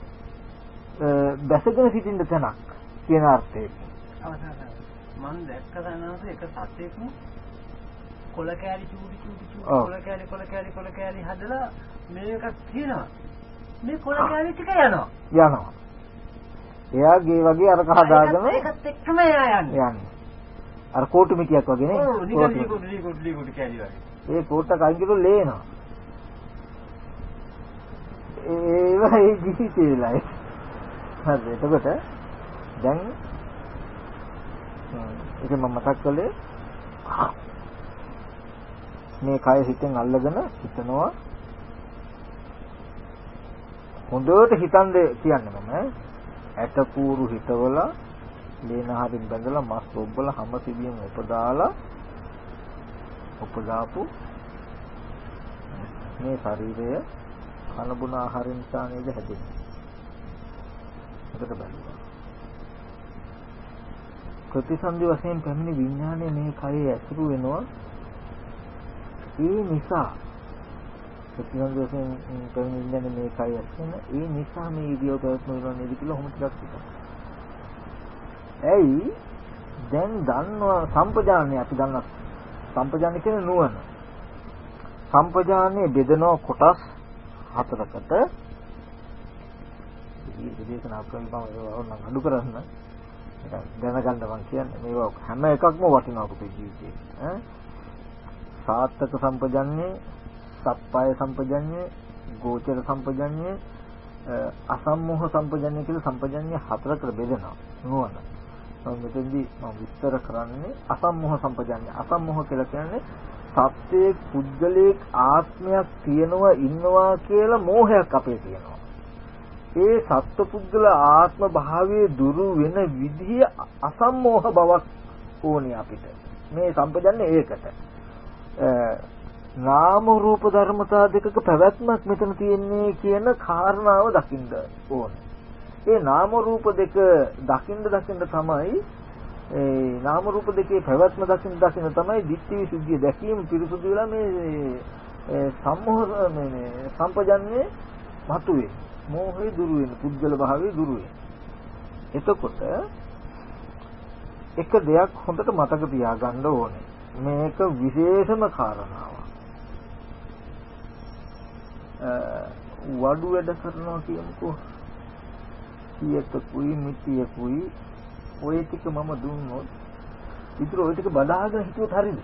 බැසගෙන සිටින්න තැනක් කියන අර්ථයෙන්. මම දැක්ක දැනනස එක සත්‍යයක් කොල කෑලි චූටි චූටි චූටි කොල කෑලි කොල කෑලි කොල කෑලි හදලා මේක තියෙනවා. මේ කොල කෑලි ටික යනවා. යනවා. එයාගේ වගේ අරක හදාගෙන ඒකත් එක්කම යන්නේ. යන්නේ. අර කෝටු මිටියක් වගේ නේ. ඔව් නිකන් ලිකුඩු ලිකුඩු ලිකුඩු කෑලි වගේ. ඒ කෝට්ටක් අයින් කරලා ලේනවා. ඒ වගේ ජීවිතේලයි. හරි එතකොට දැන් ඒක මම මතක් කළේ මේ කය හිතෙන් අල්ලගෙන හිතනවා හොඳට හිතන්නේ කියන්නේ මම ඇට කූරු හිතවලා ලේන හරින් බැඳලා මස් ඔබ්බලා හැම සිවියෙන් උපදාලා උපදාපු මේ ශරීරය කන බොන ආහාර නිසා නේද හැදෙන්නේ. ඒකට බලන්න. ප්‍රතිසන්දි වශයෙන් පැමිණි විඥානය මේ කයේ ඇසුරු වෙනවා. ඒ නිසා ප්‍රතිසන්දි වශයෙන් පැමිණි විඥානය මේ කයේ ඇසුරු වෙන ඒ නිසා මේ ඉදියෝ ප්‍රයත්න වෙනවා නේද කියලා ඔහොම ටිකක් හිතන්න. ඇයි දැන් දන්නවා සම්පජානනය අපි දන්නා සම්පජානනය කියන්නේ නුවණ. සම්පජානනය බෙදනවා කොටස් හතරකට. මේ දේශනා කරන බව නම් අඩු කරන්න. දැනගන්න මම කියන්නේ මේවා හැම එකක්ම වටිනවා අපේ ජීවිතේ. ඈ සාත්තක සම්පජානනය, සප්පාය සම්පජානනය, ගෝචර සම්පජානනය, අසම්මෝහ සම්පජානනය කියලා සම්පජානනය හතරකට බෙදෙනවා නුවණ. මම මෙතෙන්දී මම විස්තර කරන්නේ අසම්මෝහ සම්පජානනය. අසම්මෝහ කියලා කියන්නේ සත්‍යයේ පුද්ගලික ආත්මයක් තියෙනවා ඉන්නවා කියලා මෝහයක් අපේ තියෙනවා. ඒ සත්පුද්ගල ආත්ම භාවයේ දුරු වෙන විදිහ අසම්මෝහ බවක් ඕනේ අපිට. මේ සම්පජානනය ඒකට. නාම රූප ධර්මතා දෙකක පැවැත්මක් මෙතන තියෙන්නේ කියන කාරණාව දකින්න ඕනේ. ඒ නාම රූප දෙක දකින්න දකින්න තමයි ඒ නාම රූප දෙකේ පැවැත්ම දකින්න දකින්න තමයි ditthi visuddhiය දැකීම පිරිසුදු වෙලා මේ සම්මෝහ මේ සම්පජාන්නේ මතුවේ. මෝහය දුරු වෙන පුද්ගල භාවය දුරු වෙන. එතකොට එක දෙයක් හොඳට මතක තියාගන්න ඕනේ. මේක විශේෂම කාරණාවක්. වඩු වැඩ කරනවා කියමුකෝ. සියතකුයි මිතියකුයි ඔය ටික මම දුන්නොත් ඉතින් ඔය ටික බදාගෙන හිටියොත් හරියද?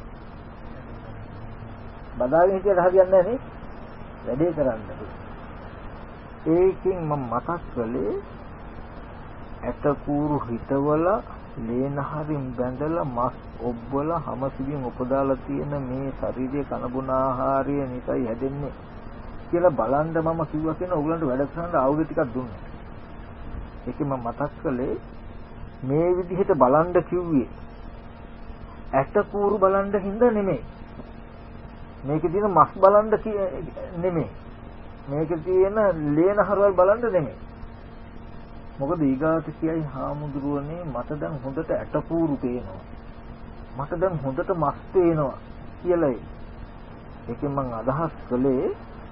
බදාගෙන හිටියට හරියන්නේ නැහැ නේ. වැඩේ කරන්න. ඒකෙන් මම මතක් කළේ ඇට කූරු හිතවල ලේනහරින් බැඳලා මස් ඔබ්බල හැමසිරින් උපදාලා තියෙන මේ ශරීරයේ කනබුන ආහාරය නිසායි හැදෙන්නේ කියලා බලන්න මම කිව්වා කියන ඕගලන්ට වැඩ කරන්න ආයුධ ටිකක් දුන්නා. ඒකෙන් මම මතක් කළේ මේ විදිහට බලන්න කිව්වේ ඇට කූරු බලන්න හින්දා නෙමෙයි. මේකේ තියෙන මස් බලන්න නෙමෙයි. මේකේ තියෙන ලේනහරවල් බලන්න නෙමෙයි. මොකද ඊගාට කියයි හාමුදුරුවනේ මට දැන් හොඳට ඇට කූරු පේනවා. මට දැන් හොඳට මස් පේනවා කියලා. ඒකෙන් මම අදහස් කළේ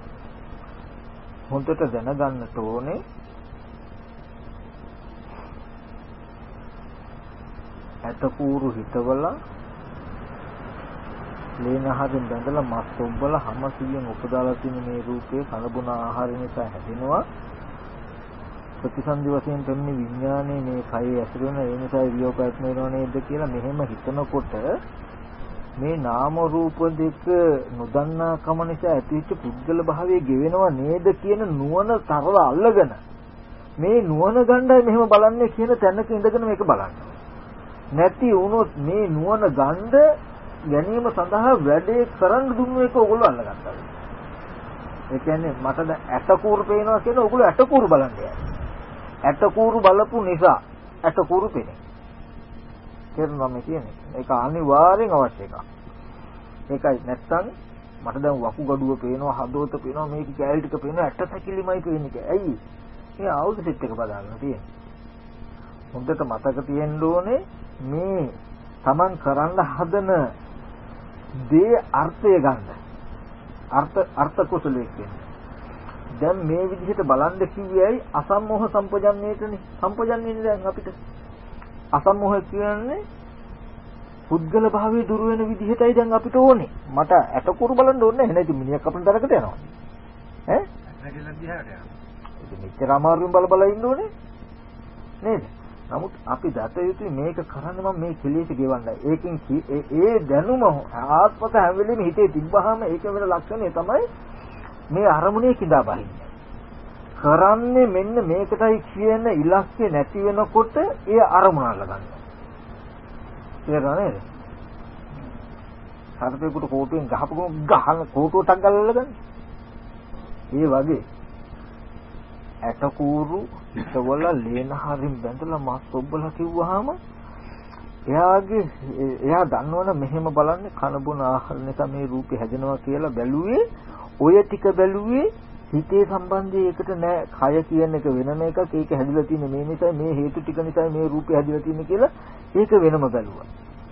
හොඳට දැනගන්නට ඕනේ ඇට කූරු හිතවලා ලේනහරින් බැඳලා මස් ඔබ්බල හැමසියෙන් උපදාලා තියෙන මේ රූපේ කනබුන ආහාර නිසා හැදෙනවා. ප්‍රතිසන්දි වශයෙන් දෙන්නේ විඥානයේ මේ කය ඇසුරු වෙන ඒ නිසා වියෝපයත්ම වෙනව නේද කියලා මෙහෙම හිතනකොට මේ නාම රූප දෙක නොදන්නා කම නිසා ඇතිවෙච්ච පුද්ගල භාවයේ ගෙවෙනව නේද කියන නුවණ තරල අල්ලගෙන මේ නුවණ ගන්නයි මෙහෙම බලන්නේ කියන තැනක ඉඳගෙන මේක බලන්න. නැති වුණොත් මේ නුවණ ගන්න ගැනීම සඳහා වැඩේ කරන්න දුන්නු එක ඕගොල්ලෝ අල්ලගත්තා. ඒ කියන්නේ මට දැන් ඇටකූරු පේනවා කියන ඕගොල්ලෝ ඇටකූරු බලන්න යනවා. ඇටකූරු බලපු නිසා ඇටකූරු පේන්නේ. තේරුණා මේ කියන්නේ? ඒක අනිවාර්යෙන් අවශ්‍ය එකක්. ඒකයි නැත්තම් මට දැන් වකුගඩුව පේනවා, හදවත පේනවා, මේක කැලේ ටික පේනවා, ඇට සැකිලිමයි පේන්නේ. ඇයි? මේ ආයුධ සෙට් එක බදාගෙන තියෙන්නේ. හොඳට මතක තියෙන්න ඕනේ මේ Taman කරන්න හදන දේ අර්ථය ගන්න. අර්ථ අර්ථ කුසලයේ කියන්නේ. දැන් මේ විදිහට බලන්න කිව්වේයි අසම්මෝහ සම්පජන්ණයටනේ. සම්පජන්ණයනේ දැන් අපිට. අසම්මෝහ කියන්නේ පුද්ගල භාවයේ දුර වෙන විදිහටයි දැන් අපිට ඕනේ. මට ඇටකුරු බලන්න ඕනේ නැහැ. නැති මිනිහක් අපිට තරකට යනවා. ඈ? නැගිලා දිහාට යනවා. ඉතින් මෙච්චර අමාරුවෙන් බල බල ඉන්න ඕනේ. නේද? නමුත් අපි දත යුතුයි මේක කරන්න මම මේ කෙලෙස් ගෙවන්නයි. ඒකෙන් ඒ දැනුම ආත්මත හැම වෙලෙම හිතේ තිබ්බහම ඒක වෙන ලක්ෂණය තමයි මේ අරමුණේ කිඳා බහින්නේ. කරන්නේ මෙන්න මේකටයි කියන ඉලක්කය නැති වෙනකොට ඒ අරමුණ අල්ලගන්නවා. තේරෙනවද නේද? සර්පේකට කෝටුවෙන් ගහපුවම ගහන කෝටුවටක් ගලලා ගන්න. ඒ වගේ ඇටකූරු ඉතවල ලේනහරින් බැඳලා මස් ඔබ්බලා කිව්වහම එයාගේ එයා දන්නවනේ මෙහෙම බලන්නේ කන බොන ආහාර නිසා මේ රූපේ හැදෙනවා කියලා බැලුවේ ඔය ටික බැලුවේ හිතේ සම්බන්ධය එකට නෑ. කය කියන එක වෙනම එකක්. ඒක හැදිලා තියෙන්නේ මේ නිසා, මේ හේතු ටික නිසා මේ රූපය හැදිලා තියෙන්නේ කියලා ඒක වෙනම බැලුවා.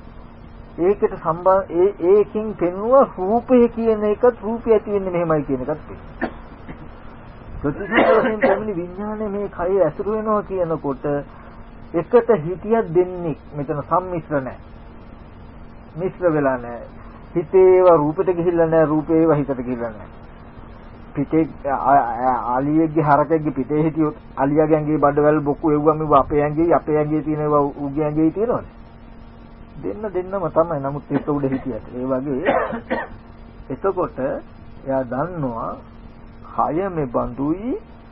ඒකට සම්බන්ධ ඒ ඒකෙන් පෙන්වුවා රූපය කියන එකත් රූපය ඇති වෙන්නේ මෙහෙමයි කියන එකත් පෙන්වුවා. ප්‍රතිසංගයෙන් පැමිණි විඥානය මේ කය ඇසුරු වෙනවා කියනකොට එකට හිතියක් දෙන්නේ මෙතන සම්මිශ්‍ර නැහැ. මිශ්‍ර වෙලා නැහැ. හිතේව රූපෙට ගිහිල්ලා නැහැ, රූපේව හිතට ගිහිල්ලා නැහැ. පිටේ ආලියෙක්ගේ හරකෙක්ගේ පිටේ හිටියොත් අලියාගේ ඇඟේ බඩවැල් බොකු එව්වම අපේ ඇඟේ අපේ ඇඟේ තියෙනවා ඌගේ ඇඟේ තියෙනවද? දෙන්න දෙන්නම තමයි. නමුත් ඒක උඩ හිටියට. ඒ වගේ එතකොට එයා දන්නවා කය මේ බඳුයි,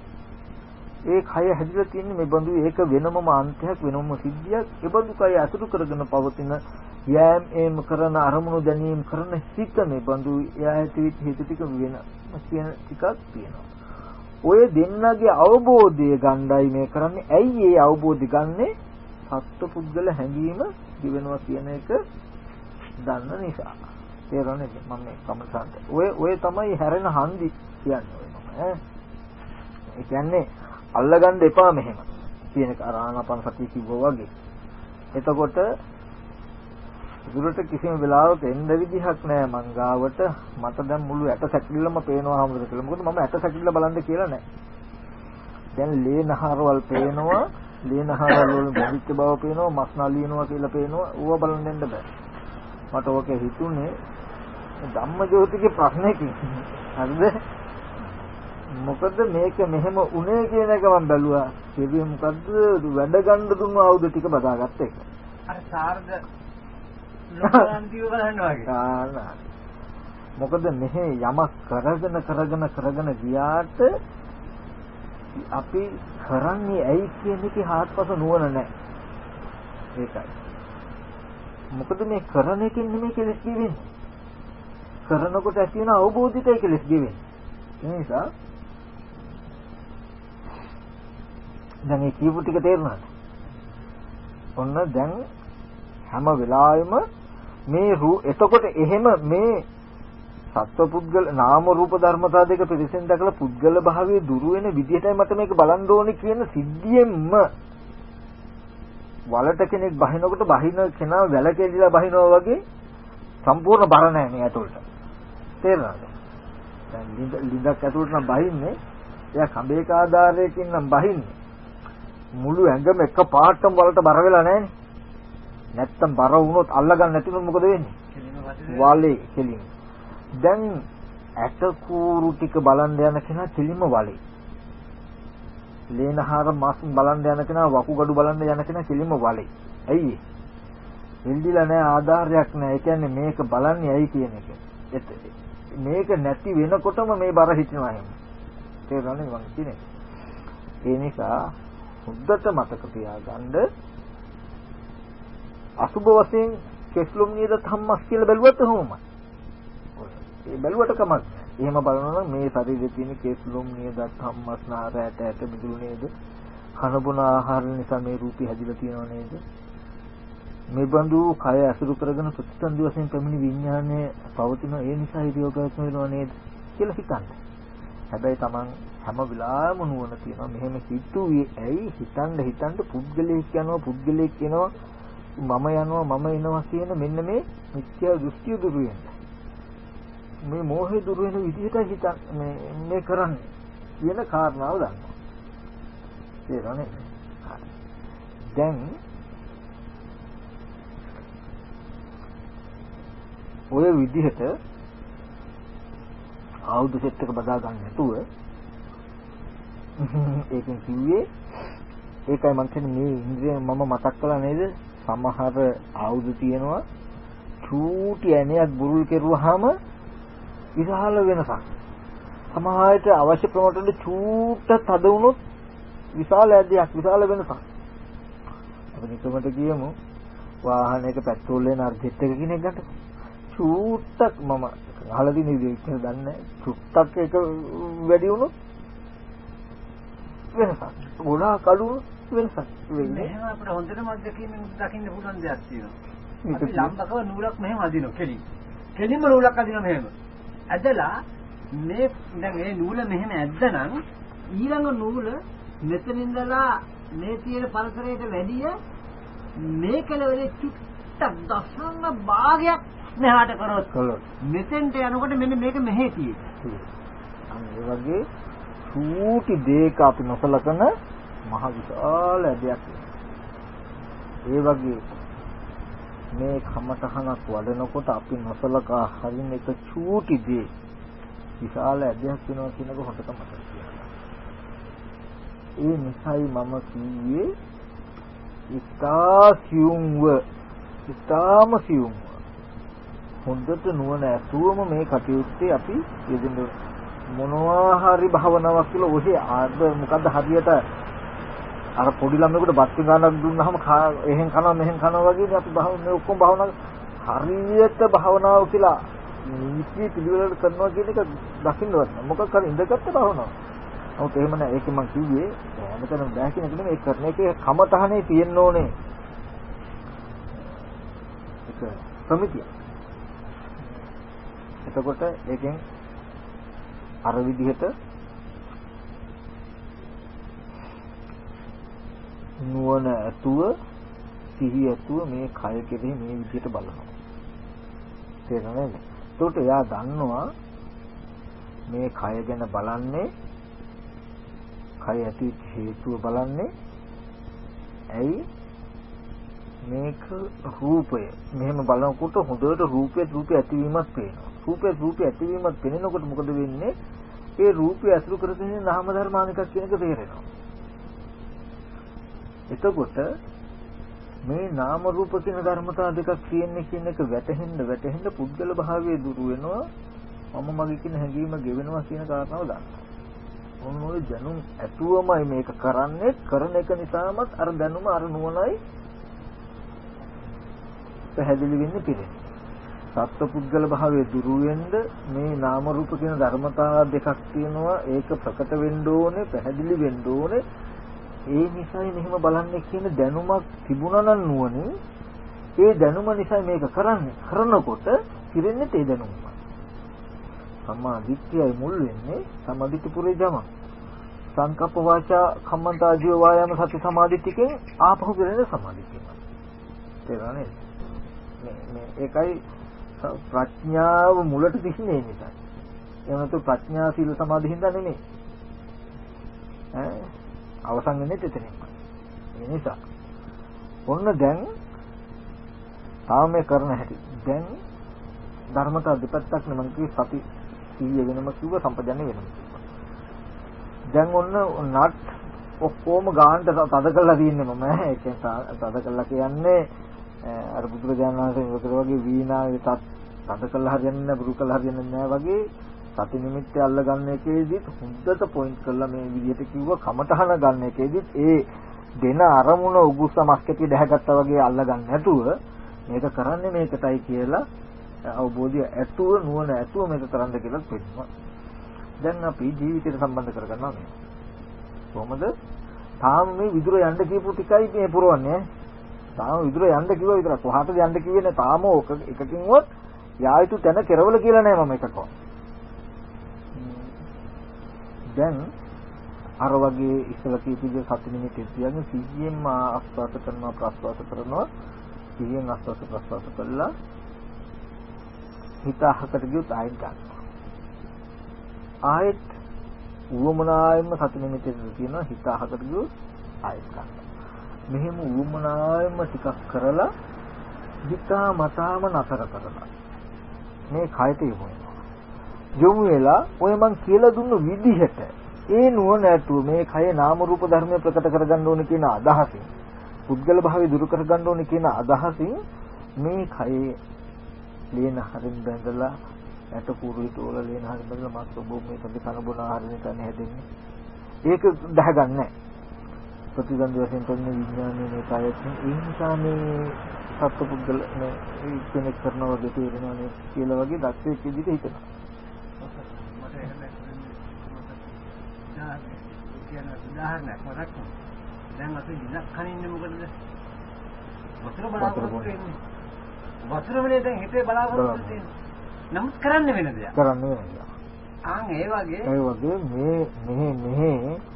ඒ කය හැදිලා තියෙන්නේ මේ බඳුයි. ඒක වෙනමම අන්තයක්, වෙනමම සිද්ධියක්. ඒ බඳු කය අසුරු කරගෙන පවතින යෑම් ඒම කරන අරමුණු දැනීම කරන හිත මේ බඳුයි. එයා හිතවිත් හිත ටික වෙන කියන ටිකක් තියෙනවා. ඔය දෙන්නගේ අවබෝධය ගන්නයි මේ කරන්නේ. ඇයි ඒ අවබෝධය ගන්නෙ? සත්පුද්ගල හැඟීම දිවෙනවා කියන එක දන්න නිසා. තේරෙන්නේ මම මේ කමසන්ත. ඔය ඔය තමයි හැරෙන හන්දි කියන්නේ ඔය මම ඈ. ඒ කියන්නේ අල්ලගන්න එපා මෙහෙම කියන එක ආනාපාන සතිය කිව්වා වගේ. එතකොට දුරට කිසිම වෙලාවක එන්න විදිහක් නැහැ මං ගාවට. මට දැන් මුළු ඇට සැකිල්ලම පේනවා හැමදේම කියලා. මොකද මම ඇට සැකිල්ල බලන්න කියලා නැහැ. දැන් ලේ නහරවල් පේනවා, ලේ නහරවල් වල බැඳිච්ච බව පේනවා, මස් නලියනවා කියලා පේනවා. ඌව බලන්න දෙන්න බෑ. මට ඕක හිතුනේ ධම්මජෝතිගේ ප්‍රශ්නයකින්. හරිද? මොකද මේක මෙහෙම උනේ කියන එක මම බැලුවා. ඒ මොකද්ද වැඩ ගන්න දුන්නු ආයුධ ටික බදාගත්ත එක. අර සාර්ධ ලෝකාන්තිය බලනවා වගේ. මොකද මෙහෙ යමක් කරගෙන කරගෙන කරගෙන ගියාට අපි කරන්නේ ඇයි කියන එකේ හාත්පස නුවණ නැහැ. ඒකයි. මොකද මේ කරන එකෙන් නෙමෙයි කෙලස් ගෙවෙන්නේ. කරනකොට ඇති වෙන අවබෝධිතයි කෙලස් ගෙවෙන්නේ. ඒ නිසා දැන් මේ කියපු ටික තේරුණාද? ඔන්න දැන් හැම වෙලාවෙම මේ රූ එතකොට එහෙම මේ සත්ව පුද්ගල නාම රූප ධර්මතා දෙක පිළිසෙන් දැකලා පුද්ගල භාවයේ දුරු වෙන විදිහටයි මට මේක බලන්න ඕනේ කියන සිද්ධියෙන්ම වලට කෙනෙක් බහිනකොට බහින කෙනා වැලකෙලිලා බහිනවා වගේ සම්පූර්ණ බර නැහැ මේ ඇතුළට. තේරෙනවද? දැන් ලිඳක් ඇතුළට නම් බහින්නේ එයා කඹේක ආධාරයකින් නම් බහින්නේ. මුළු ඇඟම එක පාටම වලට බර වෙලා නැහැනේ. නැත්තම් බර වුණොත් අල්ලගන්න නැතිනම් මොකද වෙන්නේ? වලේ කෙලින්. දැන් ඇට කූරු ටික බලන් යන කෙනා කෙලින්ම වලේ. ලේනහාර මාස් බලන් යන කෙනා වකුගඩු බලන් යන කෙනා කෙලින්ම වලේ. ඇයි? එල්දිලා නැහැ, ආධාරයක් නැහැ. ඒ කියන්නේ මේක බලන්නේ ඇයි කියන එක. මේක නැති වෙනකොටම මේ බර හිටිනවා එහෙම. තේරෙනවද මම කියන්නේ? ඒ නිසා හොද්දට මතක තියාගන්න අසුබ වශයෙන් කෙස්ලොම් නියද ධම්මස් කියලා බැලුවත් කොහොමද? ඒ බැලුවට කමක්. එහෙම බලනවා නම් මේ ශරීරයේ තියෙන කෙස්ලොම් නියද ධම්මස් නාරයට ඇට මිදුළු නේද? කන බොන ආහාර නිසා මේ රූපي හැදිලා තියෙනව නේද? මේ බඳු කය අසුරු කරගෙන ප්‍රතිසන්දි වශයෙන් පැමිණි විඥානය පවතින ඒ නිසා ඉදියෝගයක් වෙනව නේද කියලා හිතන්න. හැබැයි Taman හැම වෙලාවෙම නුවණ තියෙනවා මෙහෙම හිතුවේ ඇයි හිතන්න හිතන්න පුද්ගලයෙක් යනවා පුද්ගලයෙක් යනවා මම යනවා මම එනවා කියන මෙන්න මේ මිත්‍යා දෘෂ්ටිය දුරු වෙනවා. මේ මෝහය දුරු වෙන විදිහට හිතන්න මේ මේ කරන්නේ කියන කාරණාව දන්නවා. තේරෙනවද? දැන් ඔය විදිහට ආයුධ සෙට් එක බදා ගන්න නැතුව ඒකෙන් කිව්වේ ඒකයි මම කියන්නේ මේ ඉන්ද්‍රිය මම මතක් කළා නේද? සමහර ආයුධ තියෙනවා චූටි ඇණයක් බුරුල් කෙරුවාම විශාල වෙනසක්. සමහරට අවශ්‍ය ප්‍රමාණයට චූට්ට තද වුණොත් විශාල ඇදයක් විශාල වෙනසක්. අපි නිකමට කියමු වාහනයක පෙට්‍රෝල් වෙන අර්ධෙත් එක කෙනෙක් ගන්න. චූට්ටක් මම අහලා තියෙන විදිහට දන්නේ නැහැ. චුට්ටක් එක වැඩි වුණොත් වෙනසක්. ගොඩාක් අඩු වෙනසක් වෙන්නේ. එහෙම අපිට හොඳටම අත්දැකීමෙන් දකින්න පුළුවන් දෙයක් තියෙනවා. අපි ලම්බකව නූලක් මෙහෙම අදිනවා කෙලින්. කෙලින්ම නූලක් අදිනවා මෙහෙම. ඇදලා මේ දැන් මේ නූල මෙහෙම ඇද්දනම් ඊළඟ නූල මෙතන ඉඳලා මේ තියෙන පරතරයට වැඩිය මේ කෙලවරේ චුට්ටක් දශම භාගයක් මෙහාට කරොත් මෙතෙන්ට යනකොට මෙන්න මේක මෙහෙ තියෙන්නේ. ඒ වගේ සූටි දෙක අපි නොසලකන මහ විශාල ඇදයක්. ඒ වගේ මේ කමතහනක් වඩනකොට අපි නොසලකා හරින එක චූටි දේ විශාල ඇදයක් වෙනවා කියන එක හොඳට මතක තියාගන්න. ඒ නිසයි මම කිව්වේ ඉතාසියුම්ව ඉතාම සියුම්ව හොඳට නුවණ ඇතුවම මේ කටයුත්තේ අපි යෙදෙන්න මොනවා හරි භාවනාවක් කියලා ඔහේ ආද මොකද්ද හරියට අර පොඩි ළමයෙකුට බත් ගන්නක් දුන්නාම එහෙන් කනවා මෙහෙන් කනවා වගේ අපි භාවනාව ඔක්කොම භාවනාව හරියට භාවනාව කියලා නීති පිළිවෙලට කරනවා කියන එක දකින්නවත් මොකක් හරි ඉඳගත්ත භාවනාව. නමුත් එහෙම නෑ. ඒක මම කිව්වේ හැමතැනම බෑ කියන එක නෙමෙයි. ඒ කරන එකේ කමතහනේ තියෙන්න ඕනේ. ඒක සමිතිය. එතකොට ඒකෙන් අර විදිහට නුවණ ඇතුව සිහිය ඇතුව මේ කය කෙරෙහි මේ විදිහට බලනවා. තේරෙනවද? එතකොට එයා දන්නවා මේ කය ගැන බලන්නේ කය ඇති හේතුව බලන්නේ ඇයි මේක රූපය මෙහෙම බලනකොට හොඳට රූපයේ රූපය ඇතිවීමක් පේනවා. රූපයේ රූපය ඇතිවීමක් පෙනෙනකොට මොකද වෙන්නේ? ඒ රූපය අසුරු කරගෙන නාම ධර්මානිකක් කියන එක තේරෙනවා. එතකොට මේ නාම රූප කියන ධර්මතා දෙකක් තියෙන්නේ කියන එක වැටහෙන්න වැටහෙන්න පුද්ගල භාවයේ දුරු වෙනවා. මම මගේ කියන හැඟීම ගෙවෙනවා කියන කාරණාව දන්නවා. මොන ඔය දැනුම් ඇතුවමයි මේක කරන්නේ. කරන එක නිසාමත් අර දැනුම අර නුවණයි පැහැදිලි වෙන්නේ පිළිෙන්නේ. සත්ව පුද්ගල භාවයේ දුරු වෙන්න මේ නාම රූප කියන ධර්මතා දෙකක් තියෙනවා. ඒක ප්‍රකට වෙන්න ඕනේ, පැහැදිලි වෙන්න ඕනේ. ඒ නිසායි මෙහෙම බලන්නේ කියන දැනුමක් තිබුණා නම් නුවණින් ඒ දැනුම නිසා මේක කරන්නේ. කරනකොට පිරෙන්නේ ඒ දැනුම. සම්මාදිට්ඨියයි මුල් වෙන්නේ. සම්මාදිට්ඨි පුරේ ජම. සංකප්ප වාචා කම්මන්තා ජීව වායාම සති සමාධිත්‍යයෙන් ආපහු පිරෙන සමාධිත්‍යය. තේරෙනවද? මේ මේ ඒකයි ප්‍රඥාව මුලට දිස්නේ නිසා. එහෙම නැතු ප්‍රඥා සීල සමාධි හින්දා නෙමෙයි. ඈ අවසන් වෙන්නේ එතනින්. ඒ නිසා ඔන්න දැන් තාම මේ කරන හැටි. දැන් ධර්මතා දෙපැත්තක් නෙමන් කිව්වේ සති සීය වෙනම කිව්ව සම්පජන්‍ය වෙනම. දැන් ඔන්න නට් ඔක්කොම ගානට තද කරලා තියන්නේ මම. ඒකෙන් තද කරලා කියන්නේ අර බුදුරජාණන් වහන්සේ විතර වගේ වීණාවේ තද කරලා හරියන්නේ නැහැ, බුරු කරලා හරියන්නේ නැහැ වගේ සති නිමිත්ත අල්ල ගන්න එකේදීත් හොඳට පොයින්ට් කරලා මේ විදිහට කිව්ව කමටහන ගන්න එකේදීත් ඒ දෙන අරමුණ උගුස්ස මස්කෙටි දැහැගත්තා වගේ අල්ල ගන්න නැතුව මේක කරන්නේ මේකටයි කියලා අවබෝධය ඇතුව නුවණ ඇතුව මේක කරන්න කියලා පෙන්නනවා. දැන් අපි ජීවිතයට සම්බන්ධ කරගන්නවා මේ. කොහොමද? තාම මේ විදුර යන්න කියපු ටිකයි මේ පුරවන්නේ. තාම විදුර යන්න කිව්වා විතරක්. කොහාටද යන්න කිව්වේ නැහැ. තාම ඕක එකකින්වත් යා යුතු තැන කෙරවල කියලා නැහැ මම එකකව. දැන් අර වගේ ඉස්සලා කීපිද සති නිමිති කියන්නේ සිහියෙන් ආස්වාද කරනවා ප්‍රස්වාද කරනවා සිහියෙන් ආස්වාද ප්‍රස්වාද කළා හිත අහකට ගියොත් ආයෙත් ගන්නවා. ආයෙත් උවමනායෙන්ම සති නිමිති තියෙනවා හිත අහකට ගියොත් ආයෙත් ගන්නවා. මෙහෙම උවමනායෙන්ම ටිකක් කරලා හිතා මතාම නතර කරලා මේ කයට යොමු යොමු වෙලා ඔය මං කියලා දුන්න විදිහට ඒ නුවණ ඇතුව මේ කය නාම රූප ධර්මය ප්‍රකට කරගන්න ඕනේ කියන අදහසින් පුද්ගල භාවය දුරු කරගන්න ඕනේ කියන අදහසින් මේ කයේ ලේන හරින් බඳලා ඇට පුරුවිත වල ලේන හරින් බඳලා මාත් ඔබ මේ සම්ප කන බොන ආහාරනේ තමයි හැදෙන්නේ. ඒක දහගන්නේ ප්‍රතිගන්ධ වශයෙන් තන්නේ විඥානයේ මේ කයත් ඒ නිසා මේ සත්ව පුද්ගල මේ කෙනෙක් කරනවා වගේ තේරෙනවා නේ කියලා වගේ දක්ෂයෙක් විදිහට හිතනවා. කියන උදාහරණයක් මතක් වුණා. දැන් අපි දිනක් කනින්නේ මොකටද? වතුර බලාපොරොත්තු වෙන්නේ. වතුර වලේ දැන් හිතේ බලාපොරොත්තු වෙන්නේ. නමුත් කරන්න වෙන දෙයක්. කරන්න වෙනවා. ආන් ඒ වගේ ඒ වගේ මේ මෙහෙ මෙහෙ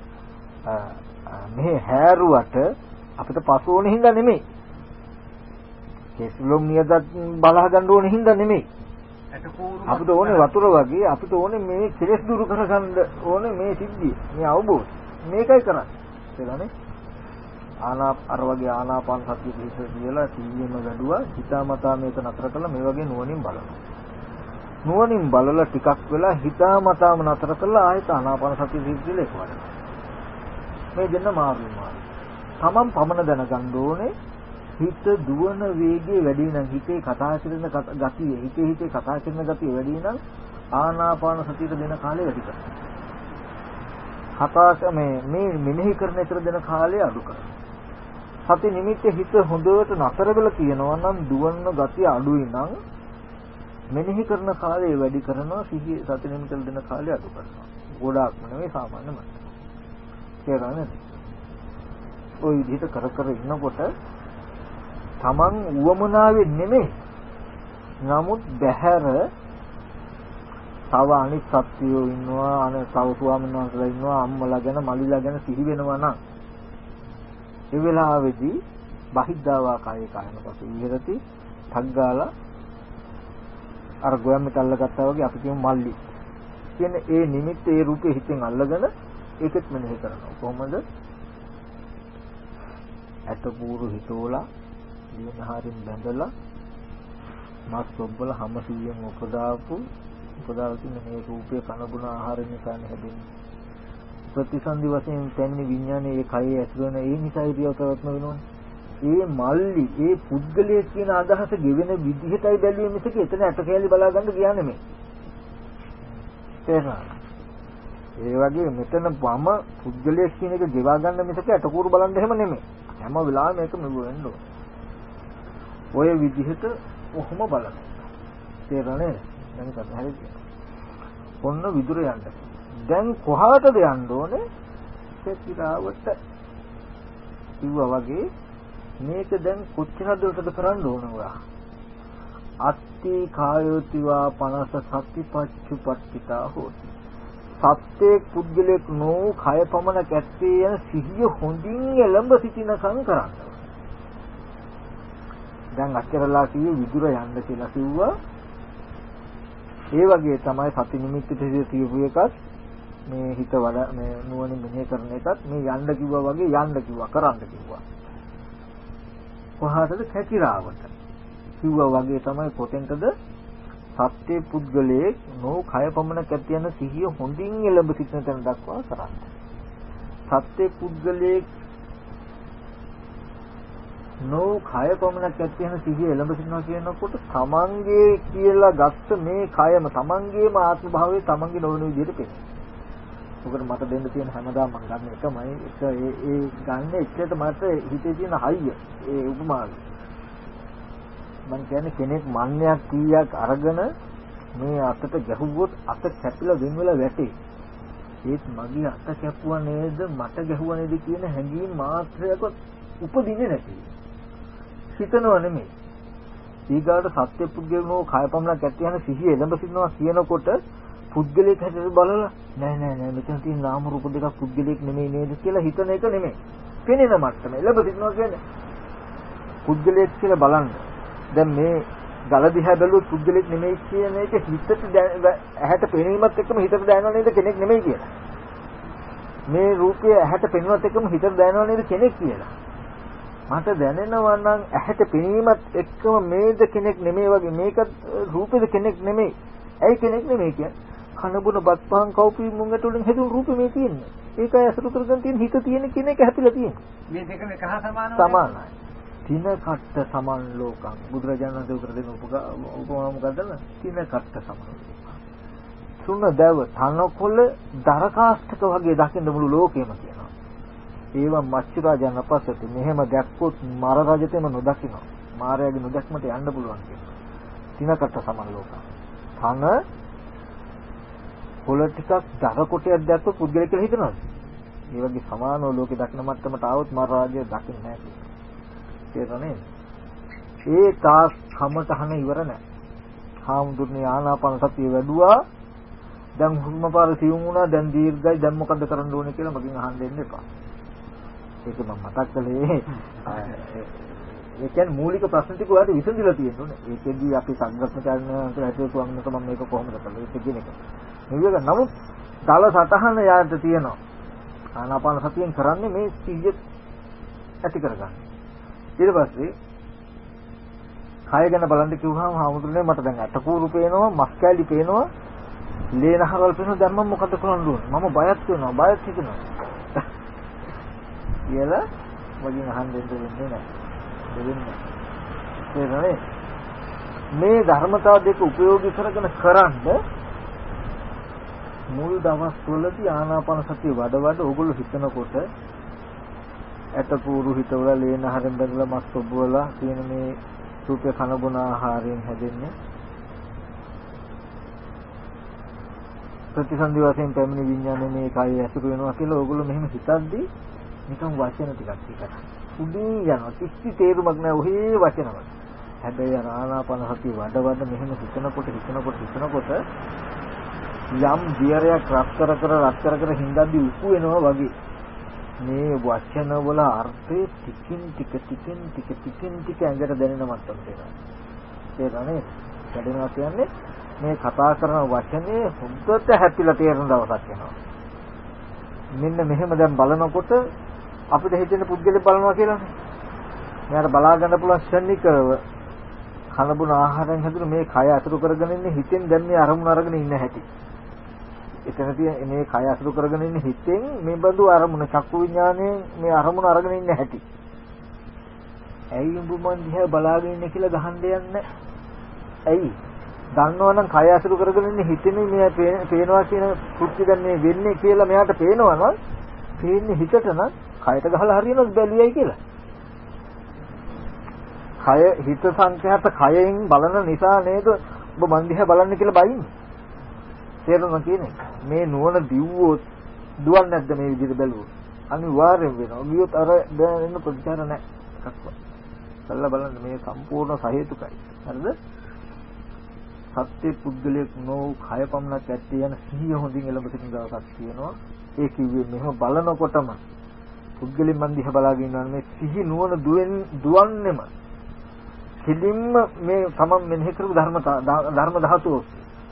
මෙහෙ හැරුවට අපිට පසු ඕනේ හින්දා නෙමෙයි. කෙස්ලොම් නියදත් බලා ගන්න ඕනේ හින්දා නෙමෙයි. අපිට ඕනේ වතුර වගේ අපිට ඕනේ මේ කෙලෙස් දුරු කරගන්න ඕනේ මේ සිද්ධිය. මේ අවබෝධ. මේකයි කරන්නේ. ඒකනේ ආනාප අර වගේ ආනාපාන සතිය පිළිස කියලා සීයෙම වැඩුවා හිතාමතා මේක නතර කළා මේ වගේ නුවණින් බලනවා. නුවණින් බලලා ටිකක් වෙලා හිතාමතාම නතර කළා ආයෙත් ආනාපාන සතිය පිළිසිලා එකවර. මේ දෙන්න මාරු මාරු. තමන් පමණ දැනගන්න ඕනේ හිත දුවන වේගය වැඩි නම් හිතේ කතා කරන ගතිය හිතේ හිතේ කතා කරන ගතිය වැඩි නම් ආනාපාන සතියට දෙන කාලය වැඩි කරනවා. කතා මේ මේ මෙනෙහි කරන එක දෙන කාලය අඩු කරනවා. සති නිමිත්ත හිත හොඳට නතර වෙලා තියෙනවා නම් දුවන ගතිය අඩුයි නම් මෙනෙහි කරන කාලය වැඩි කරනවා සිහිය සති නිමිත්ත දෙන කාලය අඩු කරනවා. ගොඩාක්ම නෙවෙයි සාමාන්‍ය මට්ටම. තේරෙනවද? ඔය විදිහට කර කර ඉන්නකොට තමන් උවමනාවේ නෙමෙයි. නමුත් බහැර තව අනිත් සත්‍යෝ ඉන්නවා අන තව ස්වාමීන් වහන්සේලා ඉන්නවා අම්මලා ගැන මල්ලිලා ගැන සිහි වෙනවා නම් ඒ වෙලාවේදී බහිද්ධාවා කායේ කායන පසු විහෙරති තග්ගාලා අර ගොයම්මිට අල්ලගත්තා වගේ අපි කියමු මල්ලි කියන ඒ නිමිත්ත ඒ රූපේ හිතෙන් අල්ලගෙන ඒකත් මෙනෙහි කරනවා. කොහොමද? අතපూరు හිතෝලා දිනහරින් බැඳලා මාස් ඔබ්බල හැම සියෙන් උපදාපු උපදාවකින් මේ රූපේ කනගුණ ආහාර නිසා හැදෙන්නේ. ප්‍රතිසන්දි වශයෙන් තැන්නේ විඥානයේ ඒ කයේ ඇතුළන ඒ නිසා ඉරියව්වක්ම වෙනවනේ. ඒ මල්ලි ඒ පුද්ගලයේ කියන අදහස ගෙවෙන විදිහටයි බැලුවේ මිසක එතන ඇට කැලි බලා ගන්න ගියා නෙමෙයි. තේරුණාද? ඒ වගේ මෙතන වම පුද්ගලයේ කියන එක ගෙවා ගන්න මිසක ඇටකూరు බලන්න එහෙම නෙමෙයි. හැම වෙලාවෙම මේක මෙව වෙන්න ඕන. ඔය විදිහට කොහොම බලන්න. තේරෙන්නේ? දැන් කතා හරිද? ඔන්න විදුර යන්න. දැන් කොහාටද යන්න ඕනේ? සෙතිරාවට. ඉවවා වගේ මේක දැන් කොච්චර දුරටද කරන්න ඕන ඔයා? අත්ති කායෝතිවා පනස සතිපච්චුපට්ඨිතා හොති. සත්‍යේ පුද්ගලෙක් නෝ කය පමණක් ඇත්තේ යන සිහිය හොඳින් එළඹ සිටිනකම් කරන්න. දැන් අච්චරලා කියේ විදුර යන්න කියලා කිව්වා. ඒ වගේ තමයි සති නිමිත්තට තියපු එකත් මේ හිත වඩා මේ නුවණින් මෙහෙ කරන එකත් මේ යන්න කිව්වා වගේ යන්න කිව්වා කරන්න කිව්වා. කොහාටද? කැකිරාවට. කිව්වා වගේ තමයි කොතෙන්ටද? සත්‍ය පුද්ගලයේ නෝ කය පමණක් ඇති යන සිහිය හොඳින් එළඹ සිටින තැන දක්වා කරන්න. සත්‍ය පුද්ගලයේ නෝ කය පමණක් ඇති යන සිහිය එළඹ සිටිනවා කියනකොට තමන්ගේ කියලා ගත්ත මේ කයම තමන්ගේම ආත්ම භාවයේ තමන්ගේ නොවන විදිහට පෙනෙනවා. උකට මට දෙන්න තියෙන හැමදාම මම ගන්න එකමයි එක ඒ ඒ ගන්න එකට මට හිතේ තියෙන හයිය ඒ උපමාව. මම කියන්නේ කෙනෙක් මන්නයක් කීයක් අරගෙන මේ අතට ගැහුවොත් අත කැපිලා වෙන වෙලා වැටේ. ඒත් මගේ අත කැපුවා නේද මට ගැහුවා නේද කියන හැඟීම් මාත්‍රයක්වත් උපදින්නේ නැති. හිතනව නෙමෙයි. ඊගාට සත්‍ය පුද්ගලනෝ කය පමණක් ඇති යන සිහිය එළඹ සිටිනවා කියනකොට පුද්ගලයෙක් හැටියට බලලා නෑ නෑ නෑ මෙතන තියෙන නාම රූප දෙකක් පුද්ගලයෙක් නෙමෙයි නේද කියලා හිතන එක නෙමෙයි. පෙනෙන මට්ටම එළඹ සිටිනවා කියන්නේ පුද්ගලයෙක් කියලා බලන්න. දැන් මේ ගල දිහා බැලුවොත් පුද්ගලෙක් නෙමෙයි කියන එක හිතට ඇහැට පෙනීමත් එක්කම හිතට දැනෙනව නේද කෙනෙක් නෙමෙයි කියලා. මේ රූපය ඇහැට පෙනුනත් එක්කම හිතට දැනෙනව නේද කෙනෙක් කියලා. මට දැනෙනවා නම් ඇහැට පෙනීමත් එක්කම මේද කෙනෙක් නෙමෙයි වගේ මේකත් රූපෙද කෙනෙක් නෙමෙයි. ඇයි කෙනෙක් නෙමෙයි කියන්නේ? කනබුන බත් පහන් කවුපි මුංගට වලින් හැදුණු රූපෙ මේ තියෙන්නේ. ඒකයි අසුරු කරගෙන තියෙන හිත තියෙන කෙනෙක් හැපිලා තියෙන්නේ. මේ දෙකම එක හා සමානව සමානයි. තින කට්ට සමන් ලෝකං බුදුරජාණන් වහන්සේ උතර දෙන උපමාව මොකද්ද? තින කට්ට සමන් ලෝකං. සුන්න දව තනකොළ දරකාෂ්ඨක වගේ දකින්න මුළු ලෝකෙම කියනවා. ඒව මච්චුරාජන පස්සට මෙහෙම දැක්කොත් මර රජතෙම නොදකින්න. මායාවේ නොදැක්මට යන්න පුළුවන් කියනවා. තින කට්ට සමන් ලෝකං. තන කොළ ටිකක් දර කොටයක් දැක්කොත් පුද්ගලයෙක් කියලා හිතනවා. ඒ වගේ සමානව ලෝකෙ දකින්න මට්ටමට ආවොත් මර රාජ්‍ය දකින්නේ නැහැ. තේරෙන්නේ? ඒ තාස් කමතහන ඉවර නැහැ. හාමුදුරනේ ආනාපාන සතිය වැඩුවා. දැන් හුස්ම පාර සියුම් වුණා දැන් දීර්ඝයි දැන් මොකද කරන්න ඕනේ කියලා මගෙන් අහන්න දෙන්න එපා. ඒක මම මතක් කළේ ඒ කියන්නේ මූලික ප්‍රශ්න ටික ඔයාලට විසඳිලා තියෙනවා. ඒකෙදී අපි සංග්‍රහණ කරන හිතුවා මම මම මේක කොහොමද කළේ ඒක කියන එක. මේක නමුත් දල සතහන යාට තියෙනවා. ආනාපාන සතියෙන් කරන්නේ මේ සිහිය ඇති කරගන්න. ඊට පස්සේ කය ගැන බලන්න කිව්වහම හාමුදුරනේ මට දැන් අටකූරු පේනවා, මස් කැලි පේනවා, ලේනහරවල් පේනවා. දැන් මම මොකද කරන්න ඕනේ? මම බයත් වෙනවා, බයත් හිතෙනවා. කියලා මගෙන් අහන්න දෙන්නේ නැහැ. මේ ධර්මතාව දෙක උපයෝගී කරගෙන කරන්ද මුල් දවස් වලදී ආනාපාන සතිය වඩ වඩ ඕගොල්ලෝ හිතනකොට ඇටපూరు හිතවල ලේන හරෙන් බඳලා මස් ඔබවලා කියන මේ සූපේ කන බොන ආහාරයෙන් හැදෙන්නේ ප්‍රතිසන්දි වශයෙන් පැමිණි විඥානේ මේ කය ඇසුරු වෙනවා කියලා ඕගොල්ලෝ මෙහෙම හිතද්දී නිකන් වචන ටිකක් ටිකක් උඩින් යනවා කිසි තේරුමක් නැහැ ඔහේ වචනවල. හැබැයි ආනාපාන සතිය වඩ වඩ මෙහෙම හිතනකොට හිතනකොට හිතනකොට යම් දියරයක් රත් කර කර රත් කර කර හින්දාදී උකු වෙනවා වගේ මේ වචන වල අර්ථය ටිකින් ටික ටිකින් ටික ටිකින් ටික ඇඟට දැනෙන මට්ටමට එනවා. ඒකනේ වැඩෙනවා කියන්නේ මේ කතා කරන වචනේ හොඳට හැපිලා තේරෙන දවසක් එනවා. මෙන්න මෙහෙම දැන් බලනකොට අපිට හිතෙන පුද්ගලෙක් බලනවා කියලානේ. මෙයාට බලා ගන්න පුළුවන් ශනිකව කනබුන ආහාරයෙන් හැදුණු මේ කය අතුරු කරගෙන ඉන්නේ හිතෙන් දැන් මේ අරමුණ අරගෙන ඉන්න හැටි. එතන තියෙන මේ කය අසුරු කරගෙන ඉන්න හිතෙන් මේ බඳු අරමුණ චක්කු විඥාණයෙන් මේ අරමුණ අරගෙන ඉන්න හැටි. ඇයි උඹ මන් දිහා බලාගෙන ඉන්නේ කියලා ගහන්න යන්නේ? ඇයි? දන්නවනම් කය අසුරු කරගෙන ඉන්න හිතෙන් මේ පේනවා කියන කෘත්‍ය දැන් මේ වෙන්නේ කියලා මෙයාට පේනවනම් පේන්නේ හිතට නම් කයට ගහලා හරියනවද බැලුවයි කියලා. කය හිත සංඛ්‍යාත කයෙන් බලන නිසා නේද ඔබ මන් දිහා බලන්න කියලා බයින්නේ. තේරුණා කියන්නේ මේ නුවණ දිව්වොත් දුවන්නේ නැද්ද මේ විදිහට බැලුවොත් අනිවාර්යෙන් වෙනවා. ගියොත් අර දැනෙන ප්‍රතිචාර නැහැ එකක්වත්. බලලා බලන්න මේ සම්පූර්ණ සහේතුකයි. හරිද? සත්‍ය පුද්ගලයක් නෝ කය පමණක් ඇත්තේ යන සිහිය හොඳින් එළඹ සිටින දවසක් තියෙනවා. ඒ කිව්වේ මෙහෙම බලනකොටම පුද්ගලෙන් මන් දිහා බලාගෙන ඉන්නවා මේ සිහි නුවණ දුවන්නේම සිලින්ම මේ තමන් මෙනෙහි කරපු ධර්ම ධර්ම ධාතුව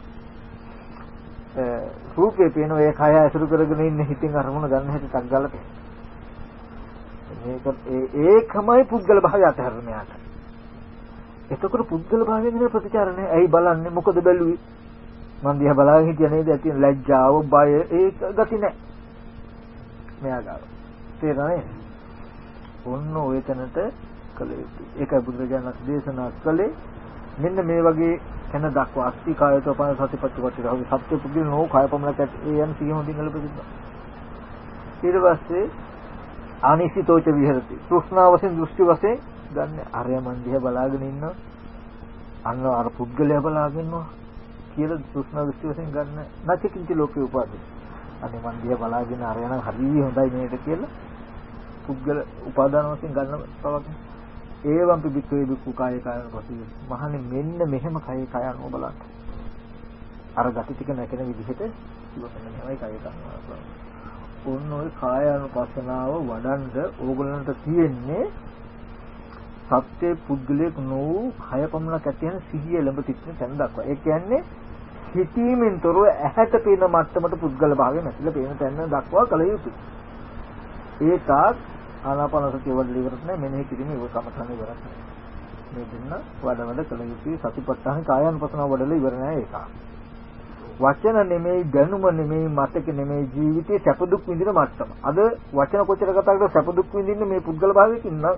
රූපේ පේන ඒ කය ඇසුරු කරගෙන ඉන්න හිතින් අරමුණ ගන්න හැටි ටක් ගාලා පේන. මේක ඒකමයි පුද්ගල භාවය අතහැරෙන යාට. එතකොට පුද්ගල භාවයෙන් නේ ප්‍රතිචාර නැහැ. ඇයි බලන්නේ මොකද බැලුවේ? මන් දිහා බලාගෙන හිටියා නේද? ඇති ලැජ්ජාව, බය ඒක ගති නැහැ. මෙයා ගාව. තේරෙනවද? ඔන්න ඔය තැනට කළ යුතුයි. ඒකයි බුදුරජාණන් දේශනා කළේ මෙන්න මේ වගේ කෙන දක්වා අස්ති කායතෝ පන සතිපට්ඨ කොටි සත්‍ය පුදුල නෝ කාය පමණක් ඒ යන සිය හොඳින් අලපදින්න. ඊට පස්සේ අනිසිතෝච විහෙරති. තෘෂ්ණාව වශයෙන් දෘෂ්ටි වශයෙන් ගන්න අරය මන් දිහා බලාගෙන ඉන්න අන්න අර පුද්ගලයා බලාගෙන ඉන්නවා කියලා තෘෂ්ණා දෘෂ්ටි වශයෙන් ගන්න නැතිකින්ච ලෝකේ උපාදී. අනේ මන් දිහා බලාගෙන අරය නම් හරිය හොඳයි නේද කියලා පුද්ගල උපාදාන වශයෙන් ගන්න බවක්. ඒවම් පිබික්කේ බික්කු කාය කායන පසුයි. මහන්නේ මෙන්න මෙහෙම කය කය අනුව බලන්න. අර gati ටික නැකෙන විදිහට ඉවසන්න මෙහෙමයි කය කරනවා. ඔන්න ඔය කාය අනුපස්සනාව වඩන්ද ඕගොල්ලන්ට තියෙන්නේ සත්‍ය පුද්ගලයක් නෝ කය පමණක් ඇති වෙන සිහිය ළඹ තිබෙන තැන දක්වා. ඒ කියන්නේ හිතීමෙන් තොරව ඇහැට පේන මට්ටමට පුද්ගල භාවය නැතිලා පේන තැන දක්වා කල යුතුයි. ඒ තාක් ආනාපාන සතිය වඩලා ඉවරත් නැහැ මෙනෙහි කිරීම ඉව කමතන ඉවරත් නැහැ. මේ දෙන්න වඩ වඩ කල යුතුයි. සතිපට්ඨාන කායानुපස්සනාව වඩලා ඉවර නැහැ ඒක. වචන නෙමෙයි, දැනුම නෙමෙයි, මතක නෙමෙයි, ජීවිතේ සැප දුක් විඳින මට්ටම. අද වචන කොච්චර කතා කරලා සැප දුක් විඳින්නේ මේ පුද්ගල භාවයකින් නම්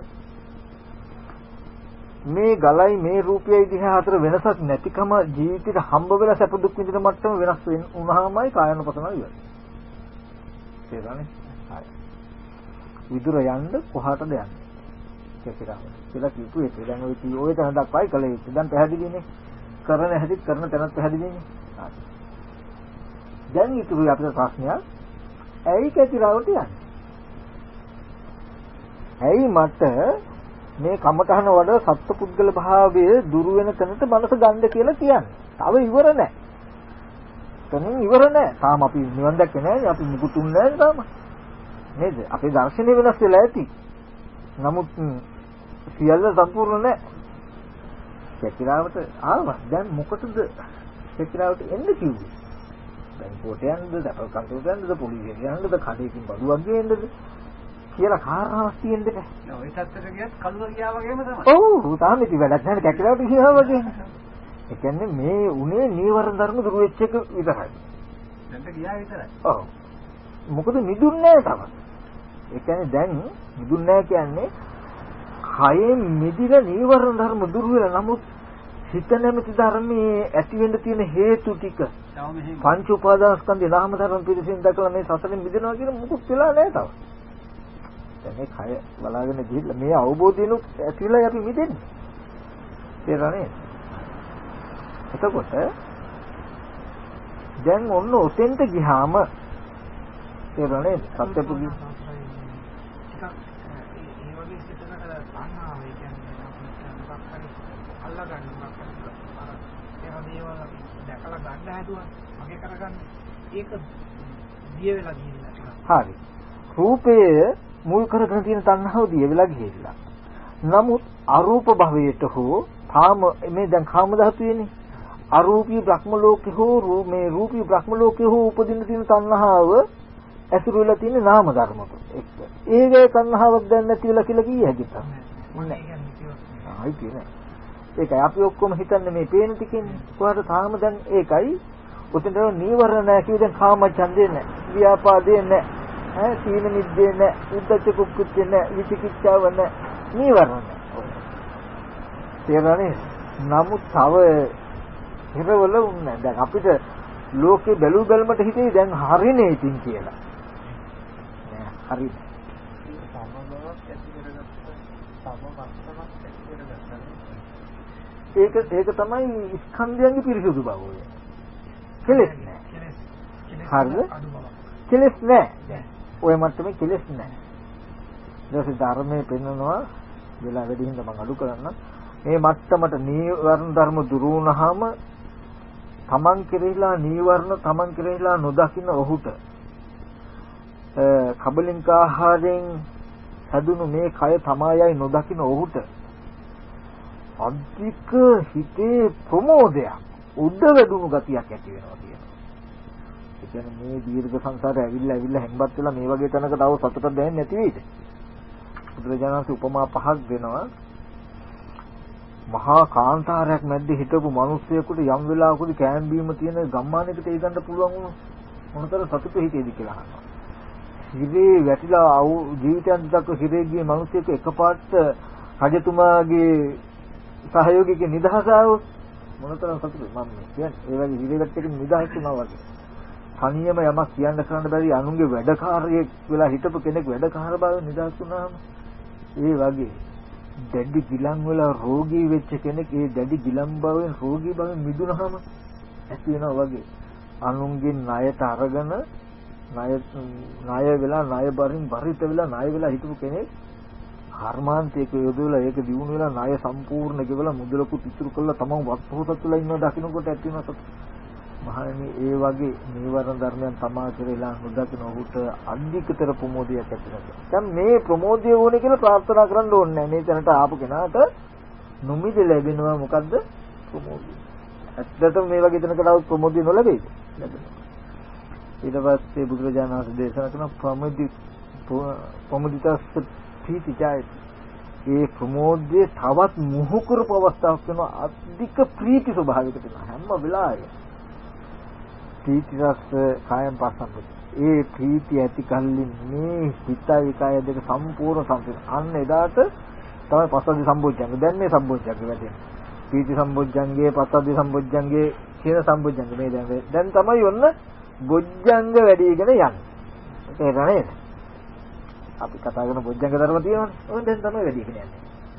මේ ගලයි මේ රූපයයි දිහා අතර වෙනසක් නැතිකම ජීවිතේට හම්බ වෙලා සැප දුක් විඳින මට්ටම වෙනස් වුණාමයි කායानुපස්සනාව ඉවරයි. තේරුණානේ? හරි. විදුර යන්න කොහාටද යන්නේ? කියලා කියලා කිව්තු ඒක. දැන් ඔය කී ඔය තැන දක්වයි කලේ. දැන් පැහැදිලිනේ. කරන හැටි කරන තැනත් පැහැදිලිනේ. හරි. දැන් ඉතුරු අපේ ප්‍රශ්නය ඇයි කැතිරවට යන්නේ? ඇයි මට මේ කමතහන වල සත්පුද්ගල භාවයේ දුරු වෙන තැනට මනස ගන්න කියලා කියන්නේ? තව ඉවර නැහැ. එතනින් ඉවර නෑ. තාම අපි නිවන් දැක්කේ නෑනේ. අපි මුකුතුන් නෑනේ තාම. නේද? අපේ දර්ශනය වෙනස් වෙලා ඇති. නමුත් සියල්ල සම්පූර්ණ නෑ. සැකිරාවට ආවා. දැන් මොකටද සැකිරාවට එන්න කිව්වේ? දැන් කොට යන්නද, දපල් කන්ට්‍රෝල් යන්නද, පොලිසියට යන්නද, කඩේකින් බඩුවක් ගේන්නද කියලා කාරණාවක් තියෙන්න බෑ. ඔය තත්ත්වයට ගියත් කල්ුව ගියා වගේම තමයි. ඔව් තාම ඉති වැඩක් නැහැ සැකිරාවට ගියා වගේ. ඒ කියන්නේ මේ උනේ නීවරණ ධර්ම දුරු වෙච්ච එක විතරයි. දැන් ගියා විතරයි. ඔව්. මොකද මිදුන්නේ නැහැ තාම. ඒ කියන්නේ දැන් මිදුන්නේ නැහැ කියන්නේ කයෙන් මිදිලා නීවරණ ධර්ම දුරු වෙලා නමුත් හිත නැමැති ධර්මයේ ඇති වෙන්න තියෙන හේතු ටික පංච උපාදානස්කන්ධේ නාම ධර්ම පිළිසින් දැකලා මේ සසරෙන් මිදෙනවා කියන මුකුත් වෙලා නැහැ තාම. දැන් මේ කය බලාගෙන ගිහිල්ලා මේ අවබෝධයනු ඇතිලා අපි මිදෙන්නේ. තේරෙන්නේ? එතකොට දැන් ඔන්න ඔතෙන්ට ගියාම තේරෙන්නේ සත්‍ය පුදු හරි. රූපයේ මුල් කරගෙන තියෙන තණ්හාව දිය වෙලා ගිහිල්ලා. නමුත් අරූප භවයට හෝ තාම මේ දැන් කාම ධාතුවේනේ. අරූපී බ්‍රහ්ම ලෝකේ හෝ මේ රූපී බ්‍රහ්ම ලෝකේ හෝ උපදින්න තියෙන තණ්හාව ඇසුරු වෙලා තියෙන නාම ධර්ම එක්ක. ඒකේ තණ්හාවක් දැන් නැති වෙලා කියලා කිය හැකිද? නෑ. කියන්නේ. ඒකයි අපි ඔක්කොම හිතන්නේ මේ පේන ටිකෙන්නේ. කොහොමද තාම දැන් ඒකයි උතෙන්ද නීවරණ නැහැ කිව්ව දැන් කාම ඡන්දේ නැහැ. ව්‍යාපාදේ නැහැ. ඈ සීන නිද්දේ නැහැ. උද්දච්ච කුක්කුච්චේ නැහැ. විචිකිච්ඡාව නැහැ. නීවරණ නැහැ. තේරෙන්නේ? නමුත් තව හිරවල උන්නේ දැන් අපිට ලෝකේ බැලු බැලමට හිතේ දැන් හරිනේ ඉතින් කියලා. නෑ හරි. ඒක ඒක තමයි ස්කන්ධයන්ගේ පිරිසුදු බව ඔය. කෙලෙස් නෑ. හරිද? කෙලෙස් නෑ. ඔය මට්ටමේ කෙලෙස් නෑ. ඊට ධර්මයේ පෙන්නනවා වෙලා වැඩි හින්දා මම අඩු කරන්න. මේ මට්ටමට නීවරණ ධර්ම දුරු වුණාම තමන් කෙරෙහිලා නීවරණ තමන් කෙරෙහිලා නොදකින්න ඔහුට කබලින්ක ආහාරයෙන් හැදුණු මේ කය තමයයි නොදකින්න ඔහුට අධික හිතේ ප්‍රමෝදයක් උඩ වැඩුණු ගතියක් ඇති වෙනවා කියනවා. ඒ කියන්නේ මේ දීර්ඝ සංසාරේ ඇවිල්ලා ඇවිල්ලා හැංගපත් වෙලා මේ වගේ තැනක තව සතුටක් දැනෙන්නේ නැති වෙයිද? බුදුරජාණන්සේ උපමා පහක් දෙනවා. මහා කාන්තාරයක් මැද්දේ හිටපු මිනිස්සෙකුට යම් වෙලාවකදී කෑම බීම තියෙන ගම්මානයකට ඒ ගන්න පුළුවන් වුණොත් මොනතර සතුට හිතේද කියලා අහනවා. හිරේ වැටිලා ජීවිතයන් දක්ව හිරේ ගිය මිනිස්සෙක් එකපාරට රජතුමාගේ සහයෝගිකේ නිදහස ආවොත් මොනතරම් සතුටුද මම කියන්නේ. ඒ වගේ හිරේ වැටෙකින් නිදහස් වුණා වගේ. තනියම යමක් කියන්න කරන්න බැරි අනුන්ගේ වැඩකාරයෙක් වෙලා හිටපු කෙනෙක් වැඩකාර බව නිදහස් වුණාම ඒ වගේ දැඩි ගිලන් වල රෝගී වෙච්ච කෙනෙක් ඒ දැඩි ගිලන් බවෙන් රෝගී බවෙන් මිදුනහම ඇති වෙනවා වගේ අනුන්ගේ ණයට අරගෙන ණය ණය වෙලා ණය බරින් බරිත වෙලා ණය වෙලා හිටපු කෙනෙක් කර්මාන්තයක යොදවලා ඒක දිනු වෙලා ණය සම්පූර්ණ ගෙවලා මුදලකුත් ඉතුරු කරලා තමන් වත්පොහොසත් වෙලා ඉන්නවා දකින්නකොට ඇති වෙන සතුට මහණෙනි ඒ වගේ නීවරණ ධර්මයන් තමා කෙරෙලා නොදකින ඔහුට අධිකතර ප්‍රමෝදයක් ඇති වෙනවා. දැන් මේ ප්‍රමෝදය ඕනේ කියලා ප්‍රාර්ථනා කරන්න ඕනේ නැහැ. මේ තැනට ආපු කෙනාට නොමිද ලැබෙනවා මොකද්ද? ප්‍රමෝදය. ඇත්තටම මේ වගේ තැනකට ආව ප්‍රමෝදය නොලැබෙයිද? ලැබෙනවා. ඊට පස්සේ බුදුරජාණන් වහන්සේ දේශනා කරන ප්‍රමෝදි ප්‍රමෝදිතස්ස පීතිජය ඒ ප්‍රමෝදයේ තවත් මුහුකුරු අවස්ථාවක් වෙනවා අධික ප්‍රීති ස්වභාවයකට වෙනවා හැම වෙලාවෙම. ප්‍රීති රස කායම් පස්සම්බ ඒ ප්‍රීතිය ඇති කල්ලි මේ හිතයි කය දෙක සම්පූර්ණ සම්පූර්ණ අන්න එදාට තමයි පස්සද්ධි සම්බොජ්ජංග දැන් මේ සම්බොජ්ජංග වැඩෙන්නේ ප්‍රීති සම්බොජ්ජංගේ පස්සද්ධි සම්බොජ්ජංගේ කියන සම්බොජ්ජංග මේ දැන් දැන් තමයි ඔන්න බොජ්ජංග වැඩිගෙන යන්නේ ඒක නේද අපි කතා කරන බොජ්ජංග ධර්ම තියෙනවනේ ඔය දැන් තමයි වැඩිගෙන යන්නේ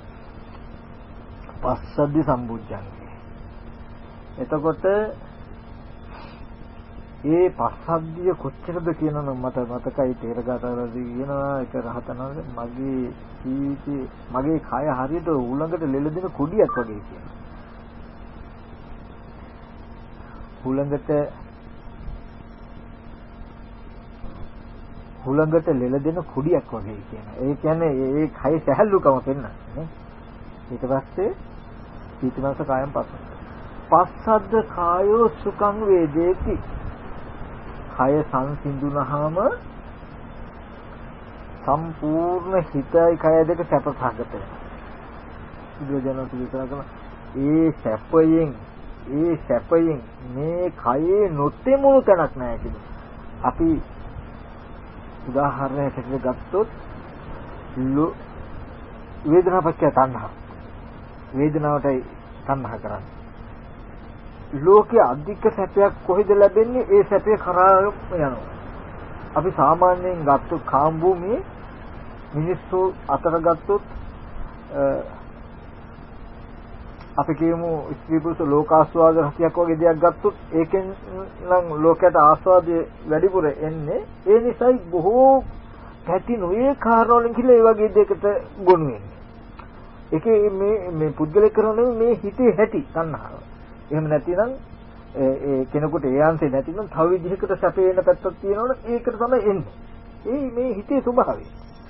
පස්සද්ධි සම්බොජ්ජංගේ එතකොට ඒ පස්සද්ධිය කොච්චරද කියනනම් මට මතකයි තේරගතවලදී කියනවා ඒක රහතනවල මගේ ජීවිතේ මගේ කය හරියට උලඟට ලෙලදෙන කුඩියක් වගේ කියනවා. උලඟට හුලඟට ලෙල දෙන කුඩියක් වගේ කියන. ඒ කියන්නේ ඒ කය සැහැල්ලුකම පෙන්වන්නේ නේ. ඊට පස්සේ පීතිමස කායම් පස්ස. පස්සද්ද කායෝ සුඛං වේදේති. කය සංසිඳුනහම සම්පූර්ණ හිතයි කය දෙක සැපසහගත වෙනවා. බුදුජානක විස්තර කරන ඒ සැපයෙන් ඒ සැපයෙන් මේ කයේ නොතෙමුණු තැනක් නැහැ කියන්නේ. අපි උදාහරණයකට ගත්තොත් වේදනාපච්චය තණ්හා. වේදනාවටයි තණ්හා කරන්නේ. ලෝකයේ අධික සැපයක් කොහෙද ලැබෙන්නේ? ඒ සැපේ කරා යනවා. අපි සාමාන්‍යයෙන් ගත්තොත් කාම භූමියේ මිනිස්සු අතර ගත්තොත් අපි කියමු ස්ත්‍රී පුරුෂ ලෝකාස්වාද රසයක් වගේ දෙයක් ගත්තොත් ඒකෙන් නම් ලෝකයට ආස්වාදයේ වැඩිපුර එන්නේ. ඒ නිසායි බොහෝ පැති නොයේ කාරණවලින් කියලා ඒ වගේ දෙයකට ගොනු වෙන්නේ. ඒකේ මේ මේ පුද්ගලික කරන්නේ මේ හිතේ හැටි තණ්හාව. එහෙම නැතිනම් ඒ කෙනෙකුට ඒ අංශේ නැතිනම් තව විදිහකට සැපේන පැත්තක් තියෙනවනේ ඒකට තමයි එන්නේ. ඒ මේ හිතේ ස්වභාවය.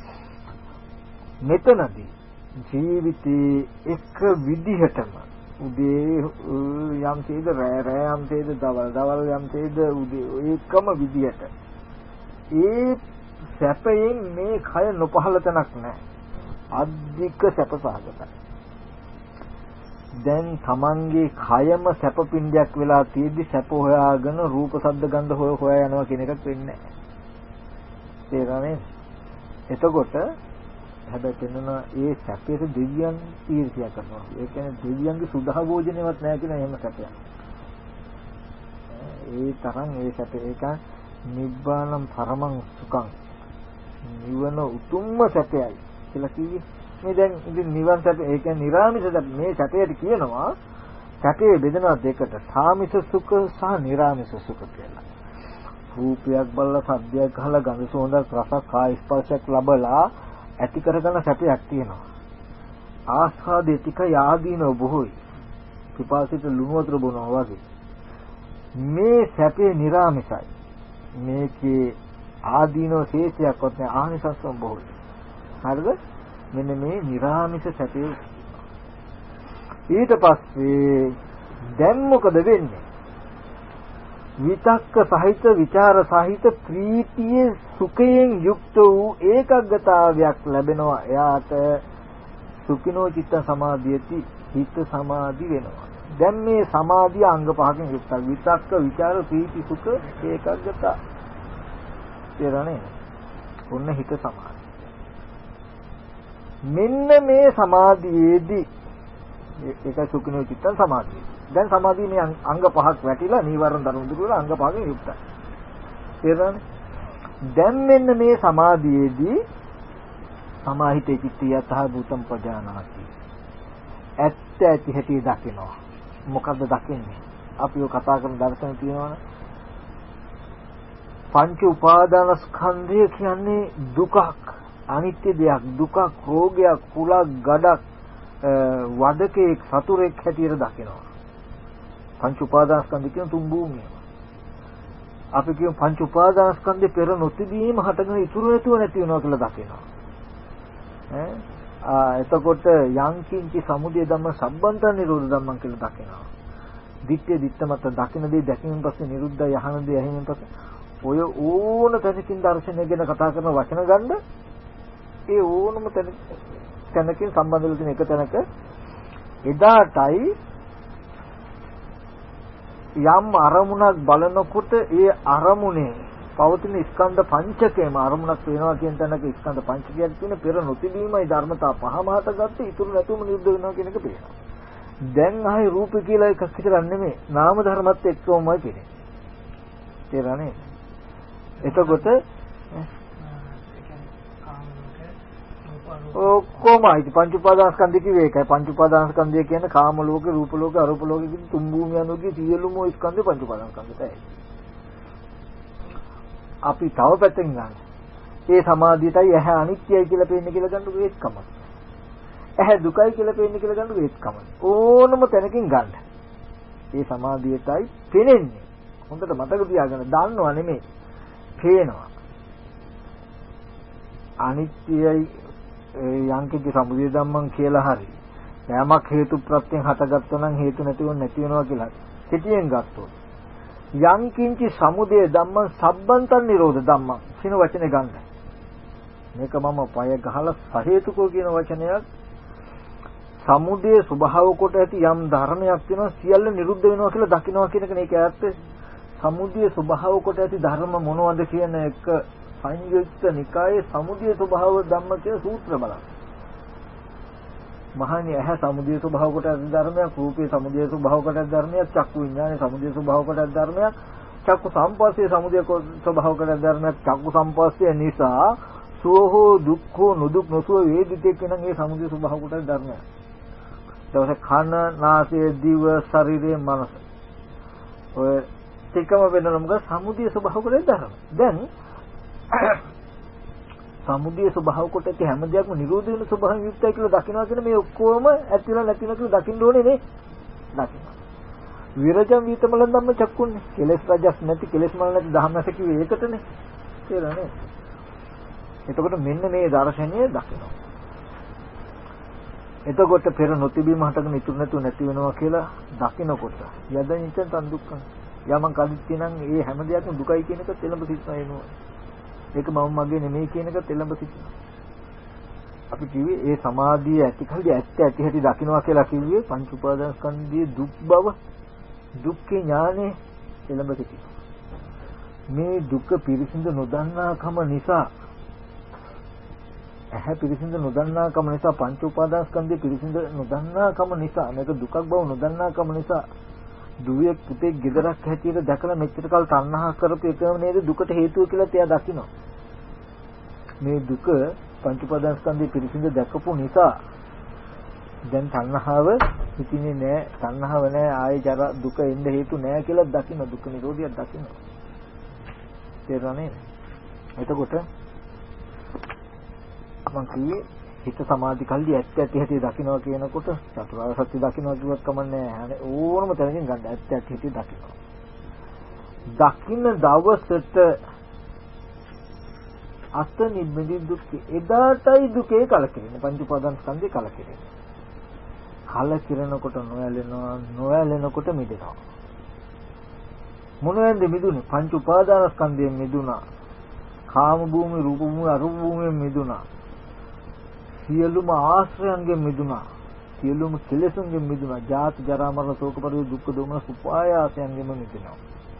මෙතනදී ජීවිතේ එක විදිහටම උදේ යම් තේද රෑ රෑ යම් තේද දවල් දවල් යම් තේද උදේ ඒකම විදිහට ඒ සැපයෙන් මේ කය නොපහළ තැනක් නැහැ. අධික සැපසහගතයි. දැන් Tamanගේ කයම සැප පින්ඩයක් වෙලා තියෙද්දි සැප හොයාගෙන රූප ශබ්ද ගන්ධ හොය හොයා යනවා කියන එකක් වෙන්නේ නැහැ. තේරෙනවද? එතකොට හැබැයි තේරෙන ඒ සැපයට දෙවියන් ඊර්ෂ්‍යා කරනවා. ඒ කියන්නේ දෙවියන්ගේ සුදා භෝජනයවත් නැහැ කියන එහෙම සැපයක්. ඒ තරම් ඒ සැප ඒක නිබ්බානම් පරමං සුඛං. නිවන උතුම්ම සැපයයි කියලා කිව්වේ. මේ දැන් ඉතින් නිවන් සැප ඒ කියන්නේ නිරාමිෂ සැප මේ සැපයට කියනවා සැපේ බෙදෙනවා දෙකට. සාමිෂ සුඛ සහ නිරාමිෂ සුඛ කියලා. රූපයක් බලලා සද්දයක් අහලා ගඳ සුවඳක් රසක් කාය ස්පර්ශයක් ලබලා ඇති කරගන්න සැපයක් තියෙනවා. ආස්වාදේ ටික යාදීනව බොහෝයි. පිපාසිත ලුණු වතුර බොනවා වගේ. මේ සැපේ නිරාමිෂයි. මේකේ ආදීනව ශේෂයක්වත් නැහැ ආනිසංසම් බොහෝයි. හරිද? මෙන්න මේ නිරාමිෂ සැපේ. ඊට පස්සේ දැන් මොකද වෙන්නේ? විතක්ක සහිත විචාර සහිත ප්‍රීතියේ සුඛයෙන් යුක්ත වූ ඒකග්ගතාවයක් ලැබෙනවා. එයාට සුඛිනෝ චිත්ත සමාධියති හිත සමාධි වෙනවා. දැන් මේ සමාධිය අංග පහකින් යුක්තයි. විතක්ක විචාර ප්‍රීති සුඛ ඒකග්ගතා. තේරෙන්නේ? ඔන්න හිත සමාධි. මෙන්න මේ සමාධියේදී ඒක සුඛිනෝ චිත්ත සමාධිය. දැන් සමාධියේ මේ අංග පහක් වැටිලා නීවරණ ධර්ම දුරු වෙලා අංග පහකින් යුක්තයි. තේරෙනවද? දැන් මෙන්න මේ සමාධියේදී සමාහිතේ චිත්තය යතහ භූතම් පජානාති. ඇත්ත ඇති හැටි දකිනවා. මොකද්ද දකින්නේ? අපි ඔය කතා කරන දර්ශන තියෙනවනේ. පංච උපාදාන ස්කන්ධය කියන්නේ දුකක්, අනිත්‍ය දෙයක්, දුකක්, රෝගයක්, කුලක්, ගඩක්, වදකෙක්, සතුරෙක් හැටියට දකිනවා. පංච උපාදානස්කන්ධ කියන තුන් භූමිය. අපි කියමු පංච උපාදානස්කන්ධේ පෙර නොතිබීම හටගෙන ඉතුරු නැතුව නැති වෙනවා කියලා දකිනවා. ඈ ආ එතකොට යංකින්චි සමුදය ධම්ම සම්බන්ත නිරෝධ ධම්මං කියලා දකිනවා. දිට්ඨිය දිට්ඨමත දකින දේ දැකීමෙන් පස්සේ නිරුද්ධ යහන දේ ඇහිමෙන් පස්සේ ඔය ඕන තැනකින් දර්ශනය ගැන කතා කරන වචන ගන්න ඒ ඕනම තැනකින් සම්බන්ධ වෙලා තියෙන එක තැනක එදාටයි යම් අරමුණක් බලනකොට ඒ අරමුණේ පවතින ස්කන්ධ පංචකයම අරමුණක් වෙනවා කියන තැනක ස්කන්ධ පංචකයක් තියෙන පෙර නොතිබීමයි ධර්මතා පහම හටගත්තේ ඉතුරු නැතුවම නිරුද්ධ වෙනවා කියන එක පේනවා. දැන් ආයේ රූප කියලා එකක් විතරක් නෙමෙයි නාම ධර්මත් එක්කමයි කියන්නේ. තේරෙන්නේ? එතකොට ඔක්කොමයි පංච උපාදානස්කන්ධය කිව්වේ ඒකයි. පංච උපාදානස්කන්ධය කියන්නේ කාම ලෝක, රූප ලෝක, අරූප ලෝක කියන තුන් භූමිය අනුගේ සියලුම ස්කන්ධ පංච උපාදානස්කන්ධයයි. අපි තව පැත්තකින් ගන්න. ඒ සමාධියටයි ඇහැ අනිත්‍යයි කියලා පේන්නේ කියලා ගන්නකො ඒකම. ඇහැ දුකයි කියලා පේන්නේ කියලා ගන්නකො ඒකම. ඕනම තැනකින් ගන්න. ඒ සමාධියටයි පේන්නේ. හොඳට මතක තියාගන්න. දන්නව නෙමෙයි. පේනවා. අනිත්‍යයි යංකින්ච සමුදය ධම්මං කියලා හරි යමක් හේතු ප්‍රත්‍යයෙන් හටගත්තා නම් හේතු නැතිව නැති වෙනවා කියලා සිටියෙන් ගත්තොත් යංකින්ච සමුදය ධම්මං සබ්බන්තං නිරෝධ ධම්මං කියන වචනේ ගන්න. මේක මම පය ගහලා සහේතුකෝ කියන වචනයක් සමුදය ස්වභාව කොට ඇති යම් ධර්මයක් වෙනවා සියල්ල නිරුද්ධ වෙනවා කියලා දකින්නවා කියන එක නේක ඇත්ත. සමුදය ස්වභාව කොට ඇති ධර්ම මොනවද කියන එක සංයුක්ත නිකායේ සමුදය ස්වභාව ධම්ම කියන සූත්‍ර බලන්න. මහණේ ඇහැ සමුදය ස්වභාව කොට ඇති ධර්මයක්, රූපේ සමුදය ස්වභාව කොට ඇති ධර්මයක්, චක්කු විඥානේ සමුදය ස්වභාව කොට ඇති ධර්මයක්, චක්කු සම්පස්සේ සමුදය ස්වභාව කොට ඇති ධර්මයක්. චක්කු සම්පස්සේ නිසා සුවෝ දුක්ඛෝ නුදුක් නොසුව වේදිතේ කියන මේ සමුදය ස්වභාව කොට ඇති ධර්මයක්. දවසේ කන, නාසය, දිව, ශරීරය, මනස. ඔය ටිකම වෙනනම සමුදය ස්වභාව කොට ඇති ධර්ම. දැන් සමුදය ස්වභාව කොට ඇති හැම දෙයක්ම නිරෝධ වෙන ස්වභාවයෙන් යුක්තයි කියලා දකිනවා කියන මේ ඔක්කොම ඇතිලා නැතිනවා කියලා දකින්න ඕනේ නේ. දකින්න. විරජම් විතමලන් ධම්ම චක්කුන්නේ. කෙලෙස් රජස් නැති කෙලෙස් මල නැති ධම්ම නැති කිව්වේ ඒකටනේ. තේරෙන්නේ? එතකොට මෙන්න මේ දර්ශනය දකිනවා. එතකොට පෙර නොතිබීම හටගෙන ඉතුරු නැතුව නැති වෙනවා කියලා දකිනකොට යදින්චන් තන් දුක්ඛ යමං කදිත්ති නම් ඒ හැම දෙයක්ම දුකයි කියන එක තෙලඹ සිත්නා එනවා. ඒක මම මගේ නෙමෙයි කියන එක තෙලඹ සිටිනවා. අපි කිව්වේ ඒ සමාධිය ඇති කල්දී ඇත්ත ඇති හැටි දකින්නවා කියලා කිව්වේ පංච උපාදානස්කන්ධයේ දුක් බව දුක්ඛ ඥානෙ තෙලඹ සිටිනවා. මේ දුක පිරිසිදු නොදන්නාකම නිසා ඇහැ පිරිසිදු නොදන්නාකම නිසා පංච උපාදානස්කන්ධය පිරිසිදු නොදන්නාකම නිසා මේක දුකක් බව නොදන්නාකම නිසා දුවේ පුතේ ගෙදරක් හැටියට දැකලා මෙච්චර කල් තණ්හා කරපු එකම නේද දුකට හේතුව කියලා තියා දකිනවා. මේ දුක පංච උපාදානස්කන්ධය පිරිසිදු දැකපු නිසා දැන් තණ්හාව හිතින්නේ නැහැ. තණ්හාව නැහැ ආයේ ජර දුක එන්න හේතු නැහැ කියලා දකින්න දුක නිරෝධියක් දකින්න. තේරුණා නේද? එතකොට මම කියේ හිත සමාධි කල්ලි ඇත්ත ඇති හැටි දකින්නවා කියනකොට චතුරාර්ය සත්‍ය දකින්නවා කිව්වත් කමන්නේ නැහැ. ඕනම තැනකින් ගන්න ඇත්ත ඇති හැටි දකින්නවා. දකින්න දවසට අත නිබ්බිදි දුක් එදාටයි දුකේ කලකිරෙන්නේ. පංච උපාදාන ස්කන්ධේ කලකිරෙන්නේ. කලකිරෙනකොට නොයැලෙනවා, නොයැලෙනකොට මිදෙනවා. මොනවෙන්ද මිදුනේ? පංච උපාදාන ස්කන්ධයෙන් මිදුණා. කාම භූමි, රූප භූමි, අරූප භූමියෙන් මිදුණා. සියලුම ආශ්‍රයන්ගෙන් මිදුණා. සියලුම කෙලෙසුන්ගෙන් මිදුණා. ජාති ජරා මරණ ශෝක පරිදේ දුක්ඛ දෝමන සුපායාසයන්ගෙන් මිදුණා.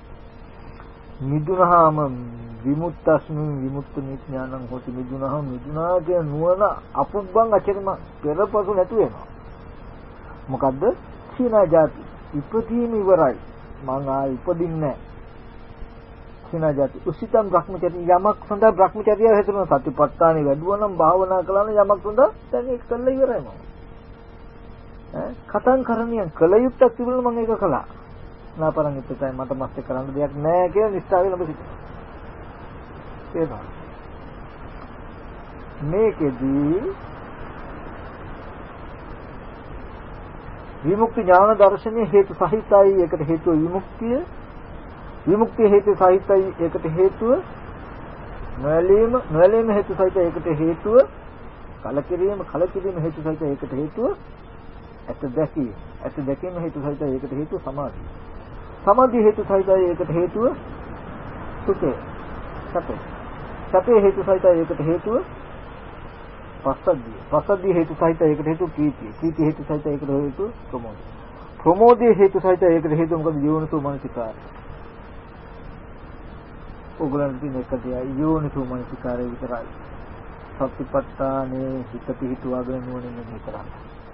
මිදුණාම විමුක්තස්මින් විමුක්ත ඥානං හොති මිදුණාම මිදුණා කියන නුවණ අපුබ්බන් අචරිම පෙරපසු නැතු වෙනවා. මොකද්ද? සීනා ජාති ඉපදීම ඉවරයි. මං ආයි ඉපදින්නේ නැහැ. සීනා ජාති උසිතම් භ්‍රමචර්ය යමක් සඳහා භ්‍රමචර්යය හේතුන සතිපට්ඨානෙ වැඩුවා නම් භාවනා කළා නම් යමක් සඳහා දැන් ඒක කළා ඉවරයි මම. ඈ කතං කරණියන් කළ යුත්තක් තිබුණා මම ඒක කළා. නාපරං ඉපතයි මට මස්තේ කරන්න දෙයක් නැහැ කියලා නිස්සාරේ ළඹ සිටිනවා. ඒනවා. මේකෙදී විමුක්ති ඥාන දර්ශනයේ හේතු සහිතයි. ඒකට හේතුව විමුක්තිය. විමුක්තිය හේතු සහිතයි. ඒකට හේතුව නොයලීම. නොයලීම හේතු සහිතයි. ඒකට හේතුව කලකිරීම. කලකිරීම හේතු සහිතයි. ඒකට හේතුව ඇත දැකීම. ඇත දැකීම හේතු සහිතයි. ඒකට හේතුව සමාධිය. සමාධිය හේතු සහිතයි. ඒකට හේතුව සුඛය. සැපය. සැපය හේතු සහිතයි. ඒකට හේතුව පස්සද්ධිය. පස්සද්ධිය හේතු සහිතයි. ඒකට හේතුව ප්‍රීතිය. ප්‍රීතිය හේතු සහිතයි. ඒකට හේතුව ප්‍රමෝදය. ප්‍රමෝදය හේතු සහිතයි. ඒකට හේතුව මොකද? යෝනිසෝ මනසිකාරය. ඔගලන්ට තියෙන එක දෙයයි යෝනිසෝ මනසිකාරය විතරයි. සතිපට්ඨානේ හිත පිහිටුවාගෙන නුවණින් මෙහෙ කරන්න.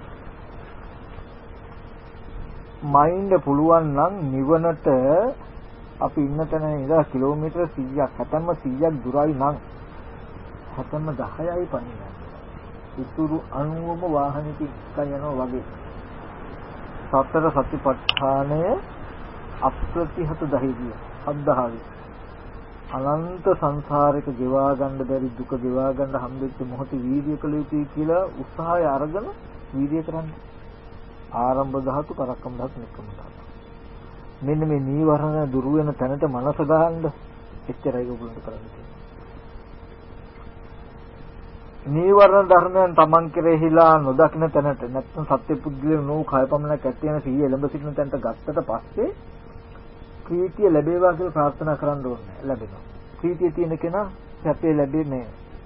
මයින්ඩ් පුළුවන් නම් නිවනට අපි ඉන්න තැන ඉඳලා කිලෝමීටර් සීයක් හැතැම්ම සීයක් දුරයි නම් හැතැම්ම දහයයි පණිනවා. ඉතුරු අනුවම වාහනයකින් යනවා වගේ. සතර සතිපට්ඨානය අප්‍රතිහත ධෛර්යය අද්දහවි. අනන්ත සංසාරයක ගෙවා ගන්න බැරි දුක ගෙවා ගන්න හම්බෙච්ච මොහොතේ වීර්ය කළ යුතුයි කියලා උත්සාහය අරගෙන වීර්ය කරන්න. ආරම්භ ධාතු, පරක්කම් ධාතු, නික්කම් ධාතු. මෙන්න මේ නීවරණ දුරු වෙන තැනට මනස ගන්න එච්චරයි ඔයගොල්ලන්ට කරන්න තියෙන්නේ. නීවරණ ධර්මයන් තමන් කෙරෙහිලා නොදකින්න තැනට නැත්නම් සත්‍ය පුද්ගලයන් නෝ කයපමණක් ඇත්තේන සිහිය එළඹ සිටින තැනට ගත්තට පස්සේ ප්‍රීතිය ලැබේවා කියලා ප්‍රාර්ථනා කරන්න ඕනේ ලැබෙනවා. ප්‍රීතිය තියෙන කෙනා සැපේ ලැබෙන්නේ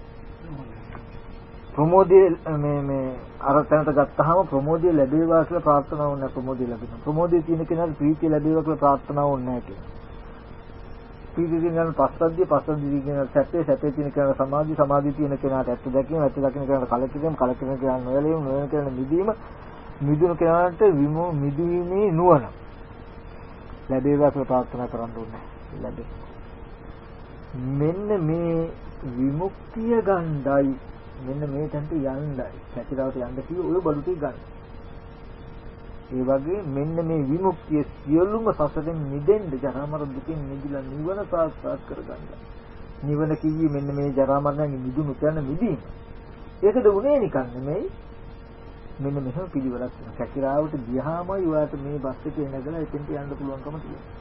ප්‍රමෝදයේ මේ මේ අර තැනට ගත්තාම ප්‍රමෝදය ලැබේවා කියලා ප්‍රාර්ථනා ඕනේ ප්‍රමෝදය ලැබෙනවා. ප්‍රමෝදයේ තියෙන කෙනාට ප්‍රීතිය ලැබේවා කියලා ප්‍රාර්ථනා ඕනේ නැහැ කියලා. ප්‍රීතිය කියන පස්සද්ධිය පස්සද්ධිය කියන සැපේ සැපේ තියෙන කෙනාට සමාධි සමාධිය තියෙන කෙනාට ඇත්ත දැකීම ඇත්ත දකින්න කෙනාට කලකිරීම කලකිරීම කියන නොයලීම නොයන කියන මිදීම මිදුණු කෙනාට විමු මිදීමේ නුවණ ලැබේවා කියලා ප්‍රාර්ථනා කරන්න ඕනේ. ලැබේ. මෙන්න මේ විමුක්තිය ගණ්ඩායි මෙන්න මේ තැනට යන්නයි පැතිරවට යන්න කිව්ව ඔය බඩු ටික ගන්න. ඒ වගේ මෙන්න මේ විමුක්තිය සියලුම සසරෙන් මිදෙන්න ජරා මරණ දුකින් මිදලා නිවන සාක්ෂාත් කරගන්න. නිවන කිව්වේ මෙන්න මේ ජරා මරණයෙන් මිදුණු තැන මිදීම. ඒකද උනේ නිකන් නෙමෙයි. මෙන්න මෙහෙම පිළිවෙලක් තියෙනවා. කැකිරාවට ගියාමයි ඔයාලට මේ බස් එකේ නැගලා එතෙන්ට යන්න පුළුවන්කම තියෙනවා.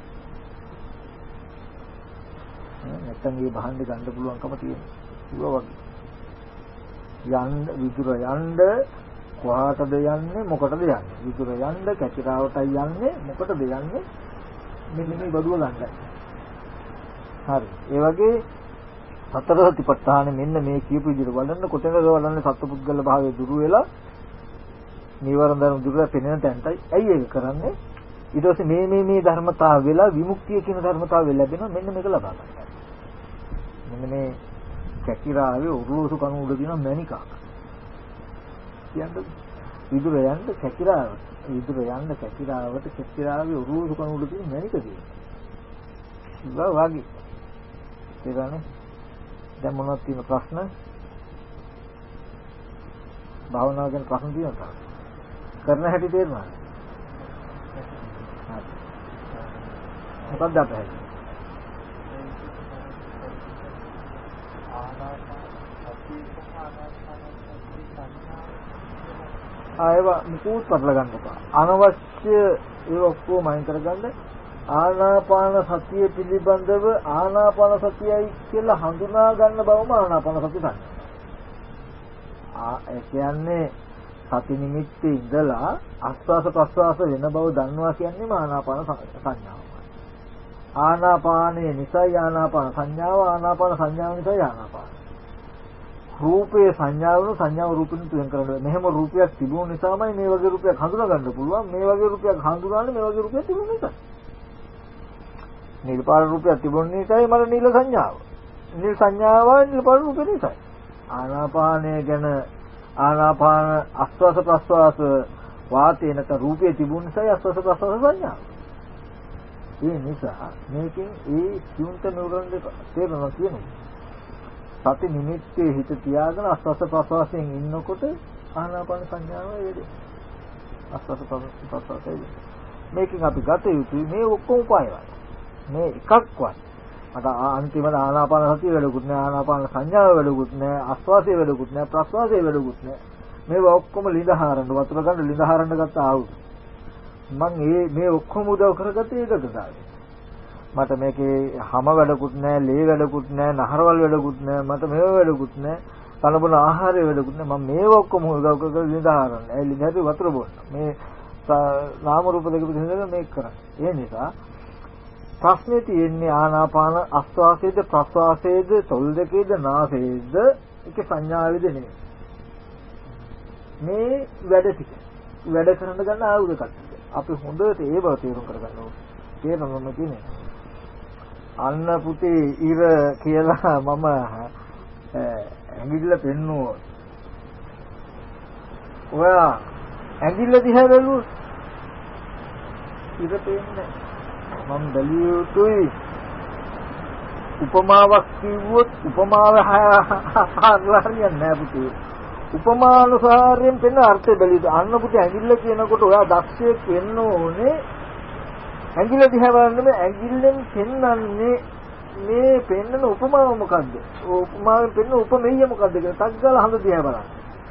නැත්තම් මේ බහන්න ගන්න පුළුවන්කම තියෙනවා. ඒක වගේ. යන්න විදුර යන්න කොහාටද යන්නේ මොකටද යන්නේ විදුර යන්න කැකිරාවටයි යන්නේ මොකටද යන්නේ මෙන්න මේ බඩුව ගන්නයි හරි ඒ වගේ සතර සතිපට්ඨාන මෙන්න මේ කියපු විදිහට වඩන්න කොතනද වඩන්නේ සත්පුද්ගල භාවයේ දුරු වෙලා නිවරණ ධර්ම දුරු වෙලා පෙනෙන තැනටයි ඇයි ඒක කරන්නේ ඊට පස්සේ මේ මේ මේ ධර්මතාව වෙලා විමුක්තිය කියන ධර්මතාවය ලැබෙනවා මෙන්න මේක ලබා ගන්න මෙන්න මේ කැකිරාවේ උරුසු කණු උඩ තියෙන මැණිකක් කියන්නේ විදුර යන්න කැකිරාව විදුර යන්න කැකිරාවට කැකිරාවේ උරුසු කණු උඩ තියෙන මැණික තියෙනවා ඒක වගේ ඒකනේ දැන් මොනවද තියෙන ප්‍රශ්න භාවනාව ගැන ප්‍රශ්න තියෙනවා කරන හැටි තේරෙනවද මොකක්ද අපේ ආයව මුකුත් පටල ගන්න එපා. අනවශ්‍ය ඒ ඔක්කොම අයින් කරගන්න. ආනාපාන සතිය පිළිබඳව ආනාපාන සතියයි කියලා හඳුනා ගන්න බවම ආනාපාන සතිය තමයි. ආ ඒ කියන්නේ සති නිමිත්තේ ඉඳලා ආස්වාස ප්‍රස්වාස වෙන බව දන්නවා කියන්නේම ආනාපාන සංඥාවයි. ආනාපානයේ නිසයි ආනාපාන සංඥාව ආනාපාන සංඥාව නිසයි ආනාපාන. රූපේ සංඥාවන සංඥාව රූපෙන් තුෙන් කරන්නේ. මෙහෙම රූපයක් තිබුණ නිසාමයි මේ වගේ රූපයක් හඳුනා ගන්න පුළුවන්. මේ වගේ රූපයක් හඳුනාන්නේ මේ වගේ රූපයක් තිබුණ නිසා. නිල් පාට රූපයක් තිබුණ නිසායි මට නිල සංඥාව. නිල් සංඥාව නිල් පාට රූපේ නිසායි. ආනාපානය ගැන ආනාපාන ආස්වාස ප්‍රස්වාස වාතේ නැත රූපේ තිබුණ නිසායි ආස්වාස ප්‍රස්වාස සංඥාව. ඒ නිසා මේකෙන් ඒ සියුම්ත නුරන් දෙක තේරෙනවා කියනවා. සති නිමිත්තේ හිත තියාගෙන ආස්වාස ප්‍රස්වාසයෙන් ඉන්නකොට ආනාපාන සංඥාව වේදේ. ආස්වාස ප්‍රස්වාසයෙන් මේකෙන් අපි ගත යුතුයි මේ ඔක්කොම උපායවල. මේ එකක්වත් අර අන්තිමට ආනාපාන සතිය වැඩකුත් නෑ ආනාපාන සංඥාව වැඩකුත් නෑ ආස්වාසයේ වැඩකුත් නෑ ප්‍රස්වාසයේ වැඩකුත් නෑ. මේවා ඔක්කොම ලිඳහරන්න වතුර ගන්න ලිඳහරන්න ගත්ත ආවුද. මම මේ මේ ඔක්කොම උදව් කරගත්තේ ඒකද සාරේ. මට මේකේ හැම වැඩකුත් නැහැ, ලේ වැඩකුත් නැහැ, නහරවල් වැඩකුත් නැහැ, මට මේව වැඩකුත් නැහැ, කනබුන ආහාරය වැඩකුත් නැහැ. මම මේව ඔක්කොම උදව් කරගෙන ලිඳහරන්න. ඒ ලිඳහරි වතුර බොන්න. මේ නාම රූප දෙක පිළිබඳව මේක කරන්නේ. ඒ නිසා ප්‍රශ්නේ තියෙන්නේ ආනාපාන ආස්වාසයේද ප්‍රස්වාසයේද තොල් දෙකේද නාසයේද ඒක සංඥාවේද නෙමෙයි. මේ වැඩ ටික වැඩ කරන්න ගන්න ආයුධ කට්ටිය. අපි හොඳට ඒ බව තේරුම් කරගන්න ඕනේ. තේරෙනවද කියන්නේ? අන්න පුතේ ඉර කියලා මම ඇඟිල්ල පෙන්නුවොත් ඔයා ඇඟිල්ල දිහා බැලුවොත් ඉර පේන්නේ මම බැලිය යුතුයි උපමාවක් කිව්වොත් උපමාව හරියන්නේ නැහැ පුතේ උපමානුසාරයෙන් පෙන්න අර්ථය බැලියද අන්න පුතේ ඇඟිල්ල කියනකොට ඔයා දක්ෂයෙක් වෙන්න ඕනේ ඇඟිල්ල දිහා බලන්න ඇඟිල්ලෙන් පෙන්වන්නේ මේ පෙන්වන උපමාව මොකද්ද? උපමාවෙන් පෙන්වන උපමෙය මොකද්ද කියලා ටක් ගාලා හඳ දිහා බලන්න.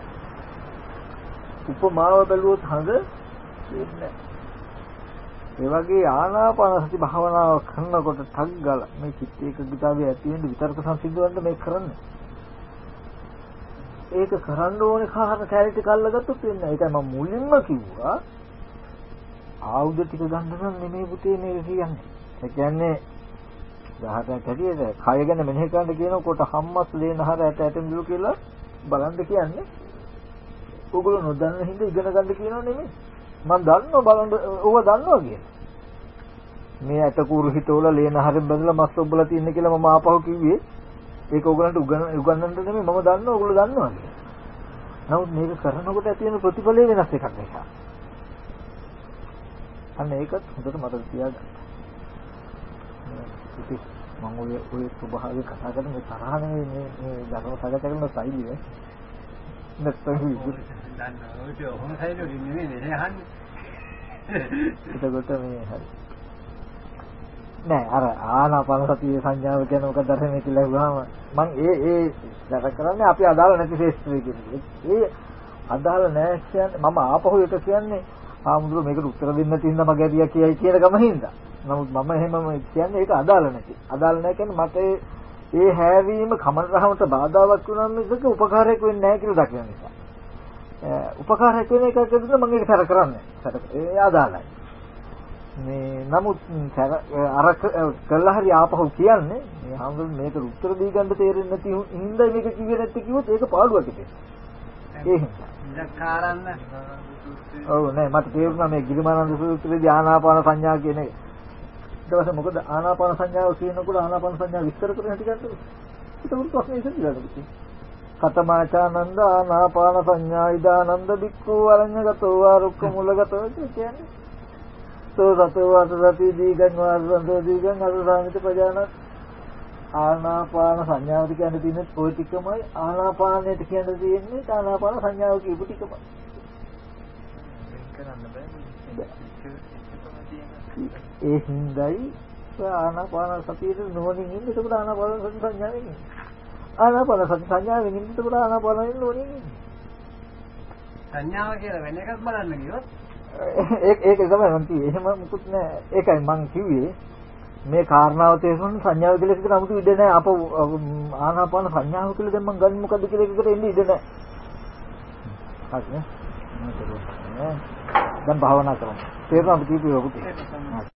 උපමාව බැලුවොත් හඳ පේන්නේ ඒ වගේ ආනාපාන සති භාවනාව කරනකොට ටක් ගාලා මේ චිත්ත ඒකග්ගතාවය ඇති වෙන්න විතරක සංසිද්ධවන්න මේක කරන්නේ. ඒක කරන්න ඕනේ කාරණා කැලිට කල්ලාගත්තොත් වෙන්නේ. ඒකයි මම මුලින්ම කිව්වා. ආයුධ ටික ගන්න නම් නෙමෙයි පුතේ මේ කියන්නේ. ඒ කියන්නේ දහටක් හැටියට කය ගැන මෙනෙහි කරන්න කියනකොට හම්මස් ලේනහර ඇට ඇට මිලු කියලා බලන්න කියන්නේ. ඕගොල්ලෝ නොදන්න හින්දා ඉගෙන ගන්න කියනව නෙමෙයි. මම දන්නවා බලන්න ඕව දන්නවා කියලා. මේ ඇට කුරු හිතවල ලේනහරෙන් බඳලා මස් ඔබලා තියන්න කියලා මම ආපහු කිව්වේ. ඒක ඕගොල්ලන්ට උගන්වන්න නෙමෙයි මම දන්නවා ඕගොල්ලෝ දන්නවා කියලා. නමුත් මේක කරනකොට ඇති වෙන ප්‍රතිඵලය වෙනස් එකක් නිසා. අන්න ඒකත් හොඳට මතක තියාගන්න. ඉතින් මම ඔය ඔය ස්වභාවය කතා කරන මේ තරහ නෙමෙයි මේ මේ ධර්ම සාකච්ඡා කරන සෛලිය. නැත්නම් විදුලි දන්නවා. ඔය ඔහොම සෛලිය නෙමෙයි නේ අහන්නේ. එතකොට මේ හරි. නෑ අර ආනාපාන සතියේ සංඥාව කියන මොකක්ද ධර්මයේ කියලා ගහම මම ඒ ඒ දර කරන්නේ අපි අදාළ නැති ශේෂ්ත්‍රය කියන්නේ. ඒ අදාළ නැහැ කියන්නේ මම ආපහු එක කියන්නේ ආමුදුර මේකට උත්තර දෙන්න තියෙන මගේ ඇරියා කියයි කියන ගම හින්දා. නමුත් මම එහෙමම කියන්නේ ඒක අදාළ නැති. අදාළ නැහැ කියන්නේ මට ඒ හැවීම කමන රහමට බාධාවක් වුණා මිසක උපකාරයක් වෙන්නේ නැහැ කියලා දකින නිසා. උපකාරයක් වෙන එකකට මම ඒක කර කරන්නේ. ඒ අදාළයි. මේ නමුත් අර කළා හරි ආපහු කියන්නේ මේ හැමෝම මේකට උත්තර දී ගන්න තේරෙන්නේ නැති හින්දා මේක කිව්වේ නැත්තේ කිව්වොත් ඒක පාඩුවක් ඉතින්. ඒ හින්දා. ඉලක්කාරන්න. ඔව් නෑ මට තේරුණා මේ ගිරිමානන්ද සූත්‍රයේදී ආනාපාන සංඥා කියන එක. ඊට පස්සේ මොකද ආනාපාන සංඥාව කියනකොට ආනාපාන සංඥාව විස්තර කරන හැටි ගන්නද? ඒක උරු ප්‍රශ්නේ ඉතින්. කතමාචානන්ද ආනාපාන සංඥා ඉදානන්ද බික්ඛු අරඤ්‍යගතෝ ආරුක්ක මුලගතෝ කියන්නේ. සෝ සතෝ වාසසති දීගං වාසසන්තෝ දීගං අසසාමිත ප්‍රජානත් ආනාපාන සංඥාව කියන්නේ තියෙන්නේ ඔය ටිකමයි ආනාපානයට කියන්න තියෙන්නේ ආනාපාන සංඥාව කියපු ටිකමයි. ඒ හිඳයි ආනාපාන සතියේ නෝනින් ඉන්නේ ඒකට ආනාපාන සති සංඥාවෙන් ඉන්නේ. ආනාපාන සති සංඥාවෙන් ඉන්නේ ඒකට ආනාපානෙන් නෝනින් ඉන්නේ. සංඥාව කියලා වෙන එකක් බලන්න ගියොත් ඒක ඒක තමයි මම කිව්වේ. එහෙම මුකුත් නෑ. ඒකයි මම කිව්වේ මේ කාරණාව තේරුම් සංඥාව කියලා එකට 아무තු ඉඩ නෑ. අප ආනාපාන සංඥාව කියලා දැන් මම ගන්න මොකද්ද කියලා එකට එන්නේ ඉඩ නෑ. හරිනේ. දැන් භාවනා කරමු. තේරුණාද කීපේ ඔබට?